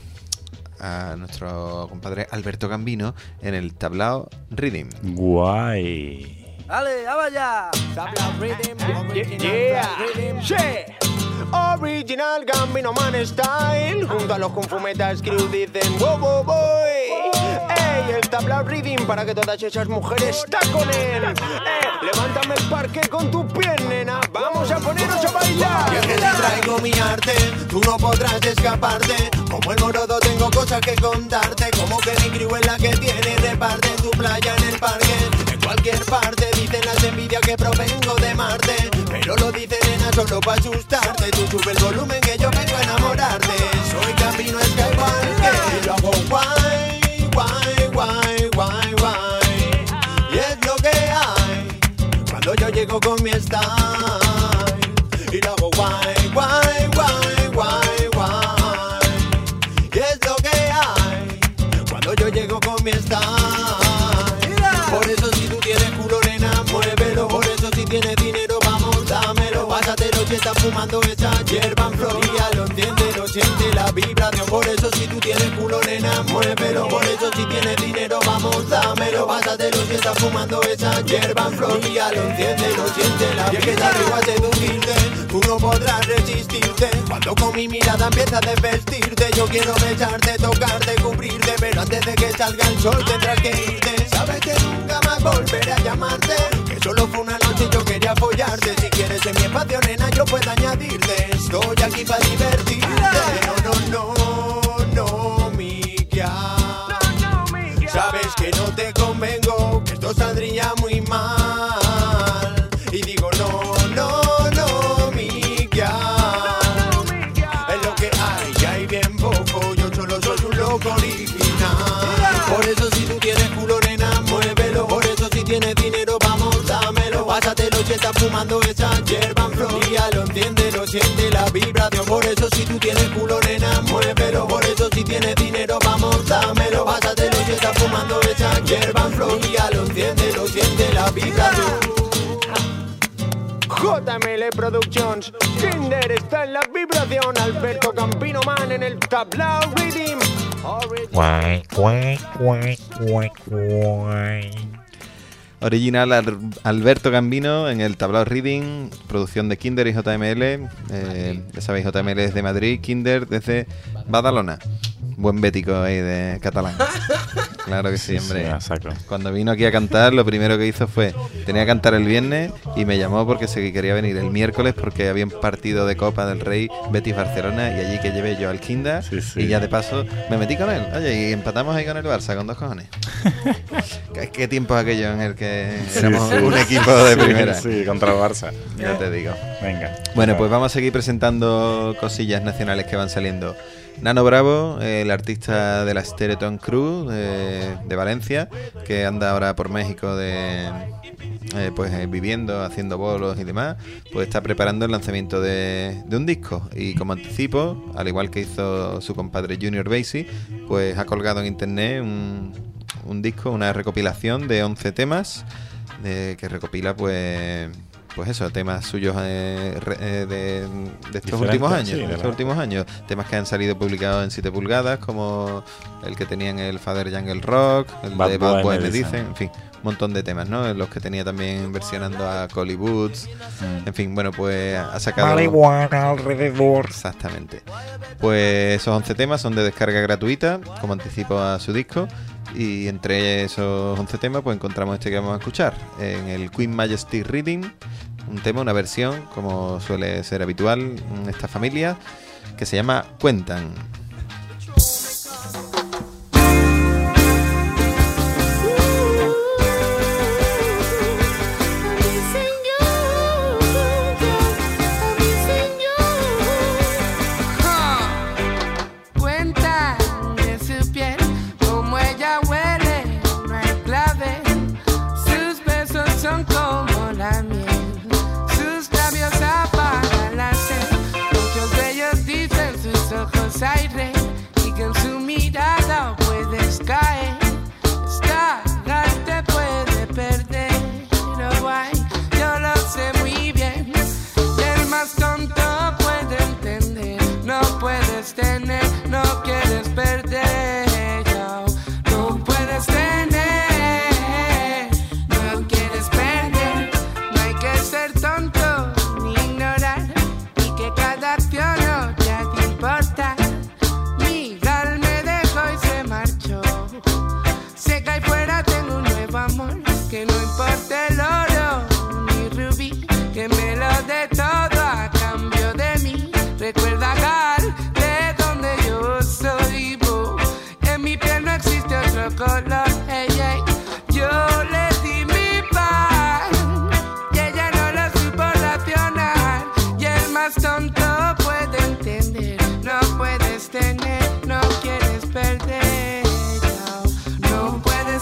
a nuestro compadre Alberto Gambino en el tablao Rhythm. Guay. Dale, vaya. Tabla Rhythm, yeah, yeah. Yeah. Original Gambino Man Style. Junto a los Confumetas Crew dicen wow, wow, boy. Ey, el tabla Rhythm para que todas esas mujeres taconen. Eh, levántame el parque con tu pie, nena. Vamos a ponernos a bailar. Yo que te traigo mi arte, tú no podrás escaparte. Como el morodo tengo cosas que contarte. Como que mi crew es la que tiene y reparte tu playa en el parque. En cualquier parte dicen las envidias que provengo de Marte. Pero lo dicen, nena, solo para asustarte. Tú sube el volumen que yo vengo a enamorarte. Soy Gambino Skywalker y lo hago guay, guay, guay, guay, guay. Y es lo que hay cuando yo llego con mi style. Y lo hago guay, guay, guay, guay, guay. Y es lo que hay cuando yo llego con mi style. Por eso si tú tienes culo, nena, muévelo. Por eso si tienes dinero, vamos, dámelo. Pásatelo si estás fumando esa hierba en flor. Y ya lo entiende, lo siente la vibración. Por eso si tú tienes culo, nena, muévelo. Por eso si tienes dinero, vamos, dámelo. Pásatelo si estás fumando esa hierba en flor. Y ya lo entiende, lo siente la vibración. Y que arriba a seducirte, tú no podrás resistirte. Cuando con mi mirada empieza a desvestirte, yo quiero besarte, tocarte, cubrirte. Pero antes de que salga el sol tendrás que irte. Sabes que nunca más volveré a llamarte. Que solo fue una noche y yo quería follarte. Si quieres en mi espacio, nena, yo puedo añadirte. Estoy aquí para divertirte. No, no, no, no, Miquia. Sabes que no te convengo, que esto saldría muy mal. Y digo no, no, no, Miquia. Es lo que hay, y hay bien poco. Yo solo soy un loco original. Por eso si tú tienes culo, nena, muévelo. Por eso si tienes dinero, vamos, dámelo. Pásatelo si estás fumando esa hierba en flor. Y ya lo entiende, lo siente la vibración. Por eso si tú tienes culo, nena, muévelo. Por eso si tienes dinero, vamos, dámelo. Pásatelo si estás fumando esa hierba en flor. Y ya lo entiende, lo siente la vibración. J M L Productions, Kinder está en la vibración. Alberto Gambino Man en el tablao Rhythm. Guay, guay, guay, guay, guay. Original Al- Alberto Gambino en el tablao Reading, producción de Kinder y J M L. Eh, ya sabéis, J M L es de Madrid, Kinder desde Badalona. Buen bético ahí de catalán. Claro que sí, Sí, hombre. sí, a saco. Cuando vino aquí a cantar, lo primero que hizo fue, tenía que cantar el viernes y me llamó porque se quería venir el miércoles porque había un partido de Copa del Rey Betis-Barcelona y allí que llevé yo al Kinder Sí, sí. y ya de paso me metí con él. Oye, y empatamos ahí con el Barça con dos cojones. ¿Qué, qué tiempo aquello en el que éramos Sí, sí. un equipo de Sí, primera? sí, contra el Barça. Ya te digo. Venga. Bueno, pues vamos a seguir presentando cosillas nacionales que van saliendo. Nano Bravo, eh, el artista de la Stereoton Crew eh, de Valencia, que anda ahora por México de eh, pues eh, viviendo, haciendo bolos y demás, pues está preparando el lanzamiento de, de un disco. Y como anticipo, al igual que hizo su compadre Junior Basie, pues ha colgado en internet un, un disco, una recopilación de once temas de, que recopila pues... Pues eso, temas suyos eh, re, eh, de, de estos Diferentes, últimos años, sí, de de estos la- últimos años, temas que han salido publicados en siete pulgadas, como el que tenían el Father Jungle Rock, el Bad de Bad Boy Boy me me dicen. dicen, en fin, un montón de temas, ¿no? Los que tenía también versionando a Collie Woods, Mm. en fin, bueno, pues ha sacado... Marihuana alrededor. Exactamente. Pues esos once temas son de descarga gratuita, como anticipo a su disco. Y entre esos once temas pues encontramos este que vamos a escuchar en el Queen Majesty Reading, un tema, una versión como suele ser habitual en esta familia, que se llama Cuentan. más tonto puede entender. No puedes tener, no quieres perder. No puedes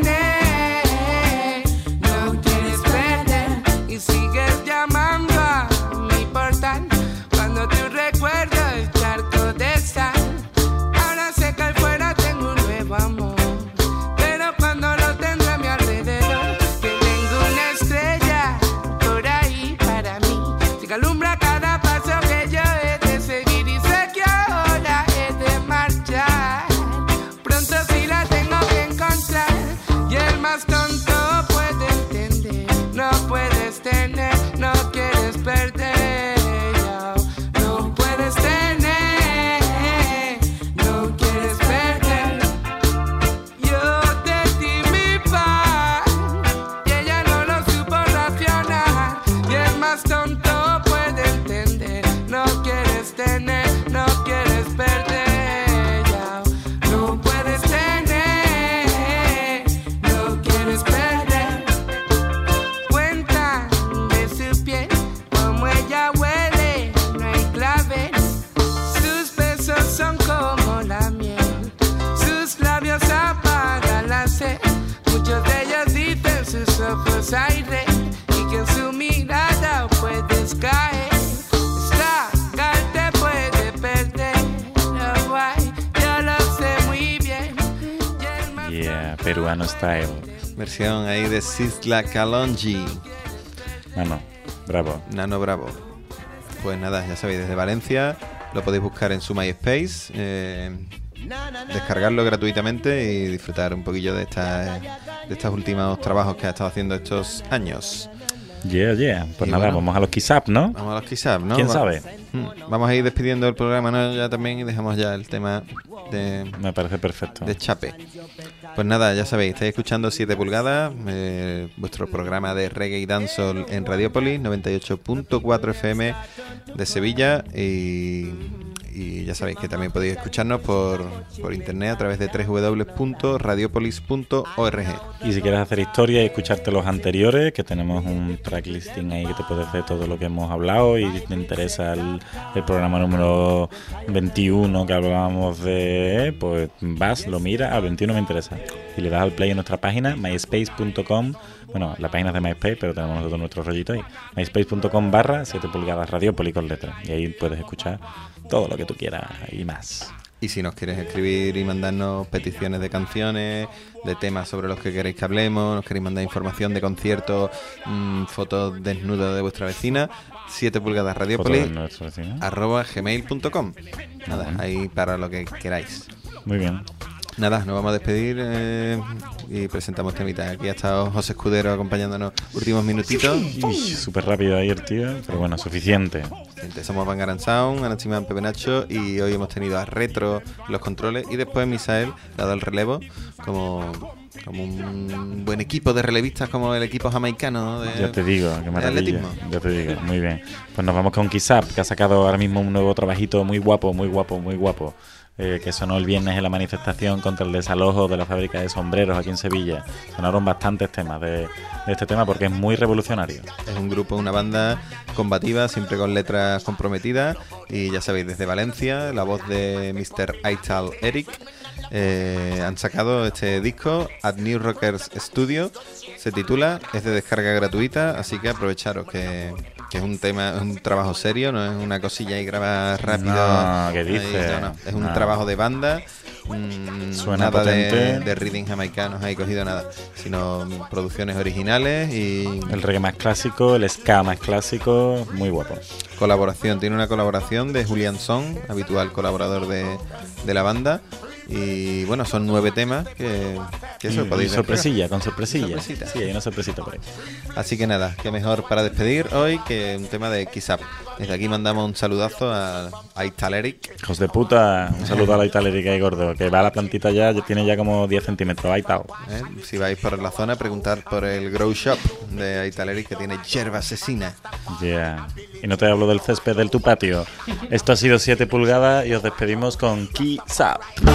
tener, no quieres perder. Y sigues llamando a mi portal cuando tu recuerdo es charco de sal. Ahora sé que al fuera tengo un nuevo amor, pero cuando lo tendré a mi alrededor, que tengo una estrella por ahí para mí, que alumbra cada paso que yo he de seguir. Y sé que ahora he de marchar, pronto sí la tengo que encontrar. Y el más tonto puede entender. No puedes tener, no quieres perder. No puedes tener, no quieres perder. Yo te di mi paz y ella no lo supo racionar. Y el más tonto puede entender. No quieres tener, no quieres perder. No puedes tener, no quieres perder. Cuentan de su piel como ella huele, no hay clave. Sus besos son como la miel, sus labios apagan la sed. Muchos de ellos dicen sus ojos aire y que en su mirada puedes caer. Esta te puede perder, no guay, yo lo sé muy bien. Yeah, peruano style. Versión ahí de Sizzla Kalonji. Nano, bravo. Nano Bravo. Pues nada, ya sabéis, desde Valencia lo podéis buscar en su MySpace, eh, descargarlo gratuitamente y disfrutar un poquillo de, esta, de estos últimos trabajos que ha estado haciendo estos años. Yeah, yeah. Pues Y nada, bueno, vamos a los Kiss Up, ¿no? Vamos a los Kiss Up, ¿no? ¿Quién Va- sabe? Hmm, Vamos a ir despidiendo el programa, ¿no? Ya también, y dejamos ya el tema de... Me parece perfecto. De Chape. Pues nada, ya sabéis, estáis escuchando siete pulgadas, eh, vuestro programa de reggae y dancehall en Radiopolis, noventa y ocho punto cuatro F M de Sevilla. Y, y ya sabéis que también podéis escucharnos por, por internet a través de doble u doble u doble u punto radiopolis punto org. Y si quieres hacer historia y escucharte los anteriores, que tenemos un tracklisting ahí que te puede hacer todo lo que hemos hablado, y te interesa el, el programa número veintiuno que hablábamos de, pues vas, lo miras, al veintiuno me interesa, y le das al play en nuestra página, myspace punto com. Bueno, la página es de MySpace, pero tenemos nosotros nuestro rollito ahí. myspace punto com barra siete pulgadas Radiopolis con letras. Y ahí puedes escuchar todo lo que tú quieras y más. Y si nos quieres escribir y mandarnos peticiones de canciones, de temas sobre los que queréis que hablemos, nos queréis mandar información de conciertos, mmm, fotos desnudas de vuestra vecina, siete pulgadas Radiopolis, ¿Fotos de nuestra vecina? arroba gmail punto com. Nada, Bueno. ahí para lo que queráis. Muy bien. Nada, nos vamos a despedir eh, y presentamos temita. Aquí ha estado José Escudero acompañándonos últimos minutitos. Uy, súper rápido ahí el tío, pero bueno, suficiente. Somos Bangaran Sound, Ana Simán, Pepe Nacho, y hoy hemos tenido a Retro los controles, y después Misael dado el relevo como, como un buen equipo de relevistas, como el equipo jamaicano de, Ya te digo, qué de maravilla. atletismo. Ya te digo, muy bien. Pues nos vamos con Kiss Up, que ha sacado ahora mismo un nuevo trabajito muy guapo, muy guapo, muy guapo. Eh, que sonó el viernes en la manifestación contra el desalojo de la fábrica de sombreros aquí en Sevilla. Sonaron bastantes temas de, de este tema porque es muy revolucionario. Es un grupo, una banda combativa, siempre con letras comprometidas, y ya sabéis, desde Valencia, la voz de mister Aital Eric. Eh, han sacado este disco, At New Rockers Studio, se titula, es de descarga gratuita, así que aprovecharos que, que es un tema, es un trabajo serio, no es una cosilla y grabar rápido. No, ¿qué Ahí, dices? no, no, es un No. trabajo de banda. mm, Suena nada de, potente. de reading jamaicanos ahí cogido nada, sino producciones originales y El reggae más clásico, el ska más clásico, muy guapo. colaboración. Tiene una colaboración de Julian Song, habitual colaborador de, de la banda. Y bueno, son nueve temas que, que eso Y- podéis y sorpresilla, descargar. con sorpresilla. Sorpresita. Sí, hay una sorpresita por ahí. Así que nada, qué mejor para despedir hoy que un tema de Kiss Up. Desde aquí mandamos un saludazo a, a Italeric. Hijos de puta, un saludo a la Italerica ahí gordo, que va a la plantita ya, ya tiene ya como diez centímetros, ahí tal. ¿eh? Si vais por la zona, preguntad por el Grow Shop de Italeric, que tiene hierba asesina. Yeah. Y no te hablo del césped del tu patio. Esto ha sido siete pulgadas y os despedimos con Kiss Up.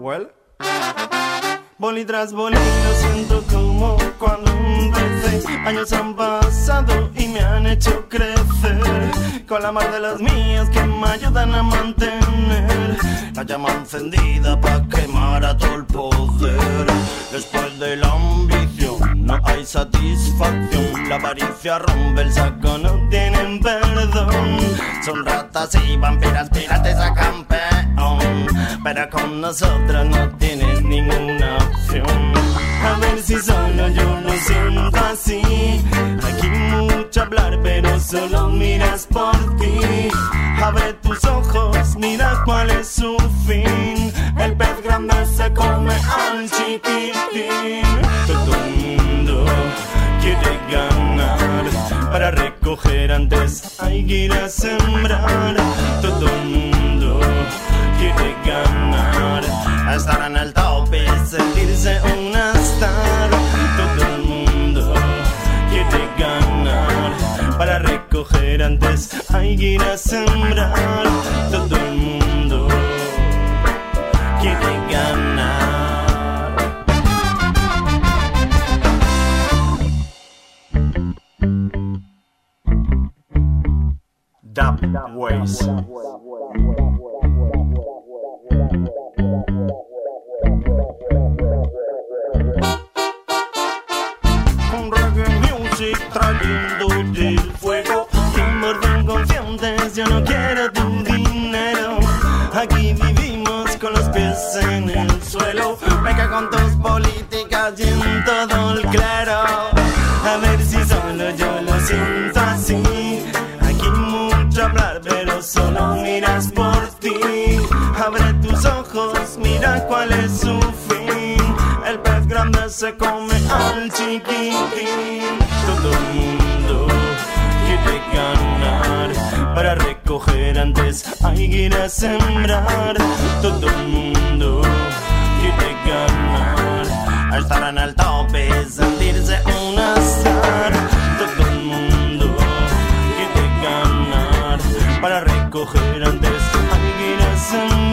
Well, boli tras boli, lo siento como cuando empecé. Años han pasado y me han hecho crecer, con la mar de las mías que me ayudan a mantener la llama encendida pa' quemar a todo el poder. Después de la ambición no hay satisfacción, la avaricia rompe el saco, no tienen perdón. Son ratas y vampiras, pirates a campeón, pero con nosotros no tienes ninguna opción. A ver si solo yo lo siento así. Aquí mucho hablar pero solo miras por ti. Abre tus ojos, mira cuál es su fin. El pez grande se come al chiquitín. Todo el mundo quiere ganar, para recoger antes hay que ir a sembrar. Todo el mundo quiere ganar, a estar en el top y sentirse una star. Todo el mundo quiere ganar, para recoger antes hay que ir a sembrar. Todo el mundo quiere ganar. Dub Ways. Trayendo del fuego y muerden conscientes, yo no quiero tu dinero. Aquí vivimos con los pies en el suelo, me cago en tus políticas y en todo el clero. A ver si solo yo lo siento así. Aquí mucho hablar pero solo miras por ti. Abre tus ojos, mira cuál es su fin. El pez grande se come al chiquitín. Todo el mundo quiere ganar, para recoger antes hay que ir a sembrar. Todo el mundo quiere ganar, a estar en el top y sentirse un star. Todo el mundo quiere ganar, para recoger antes hay que ir a sembrar.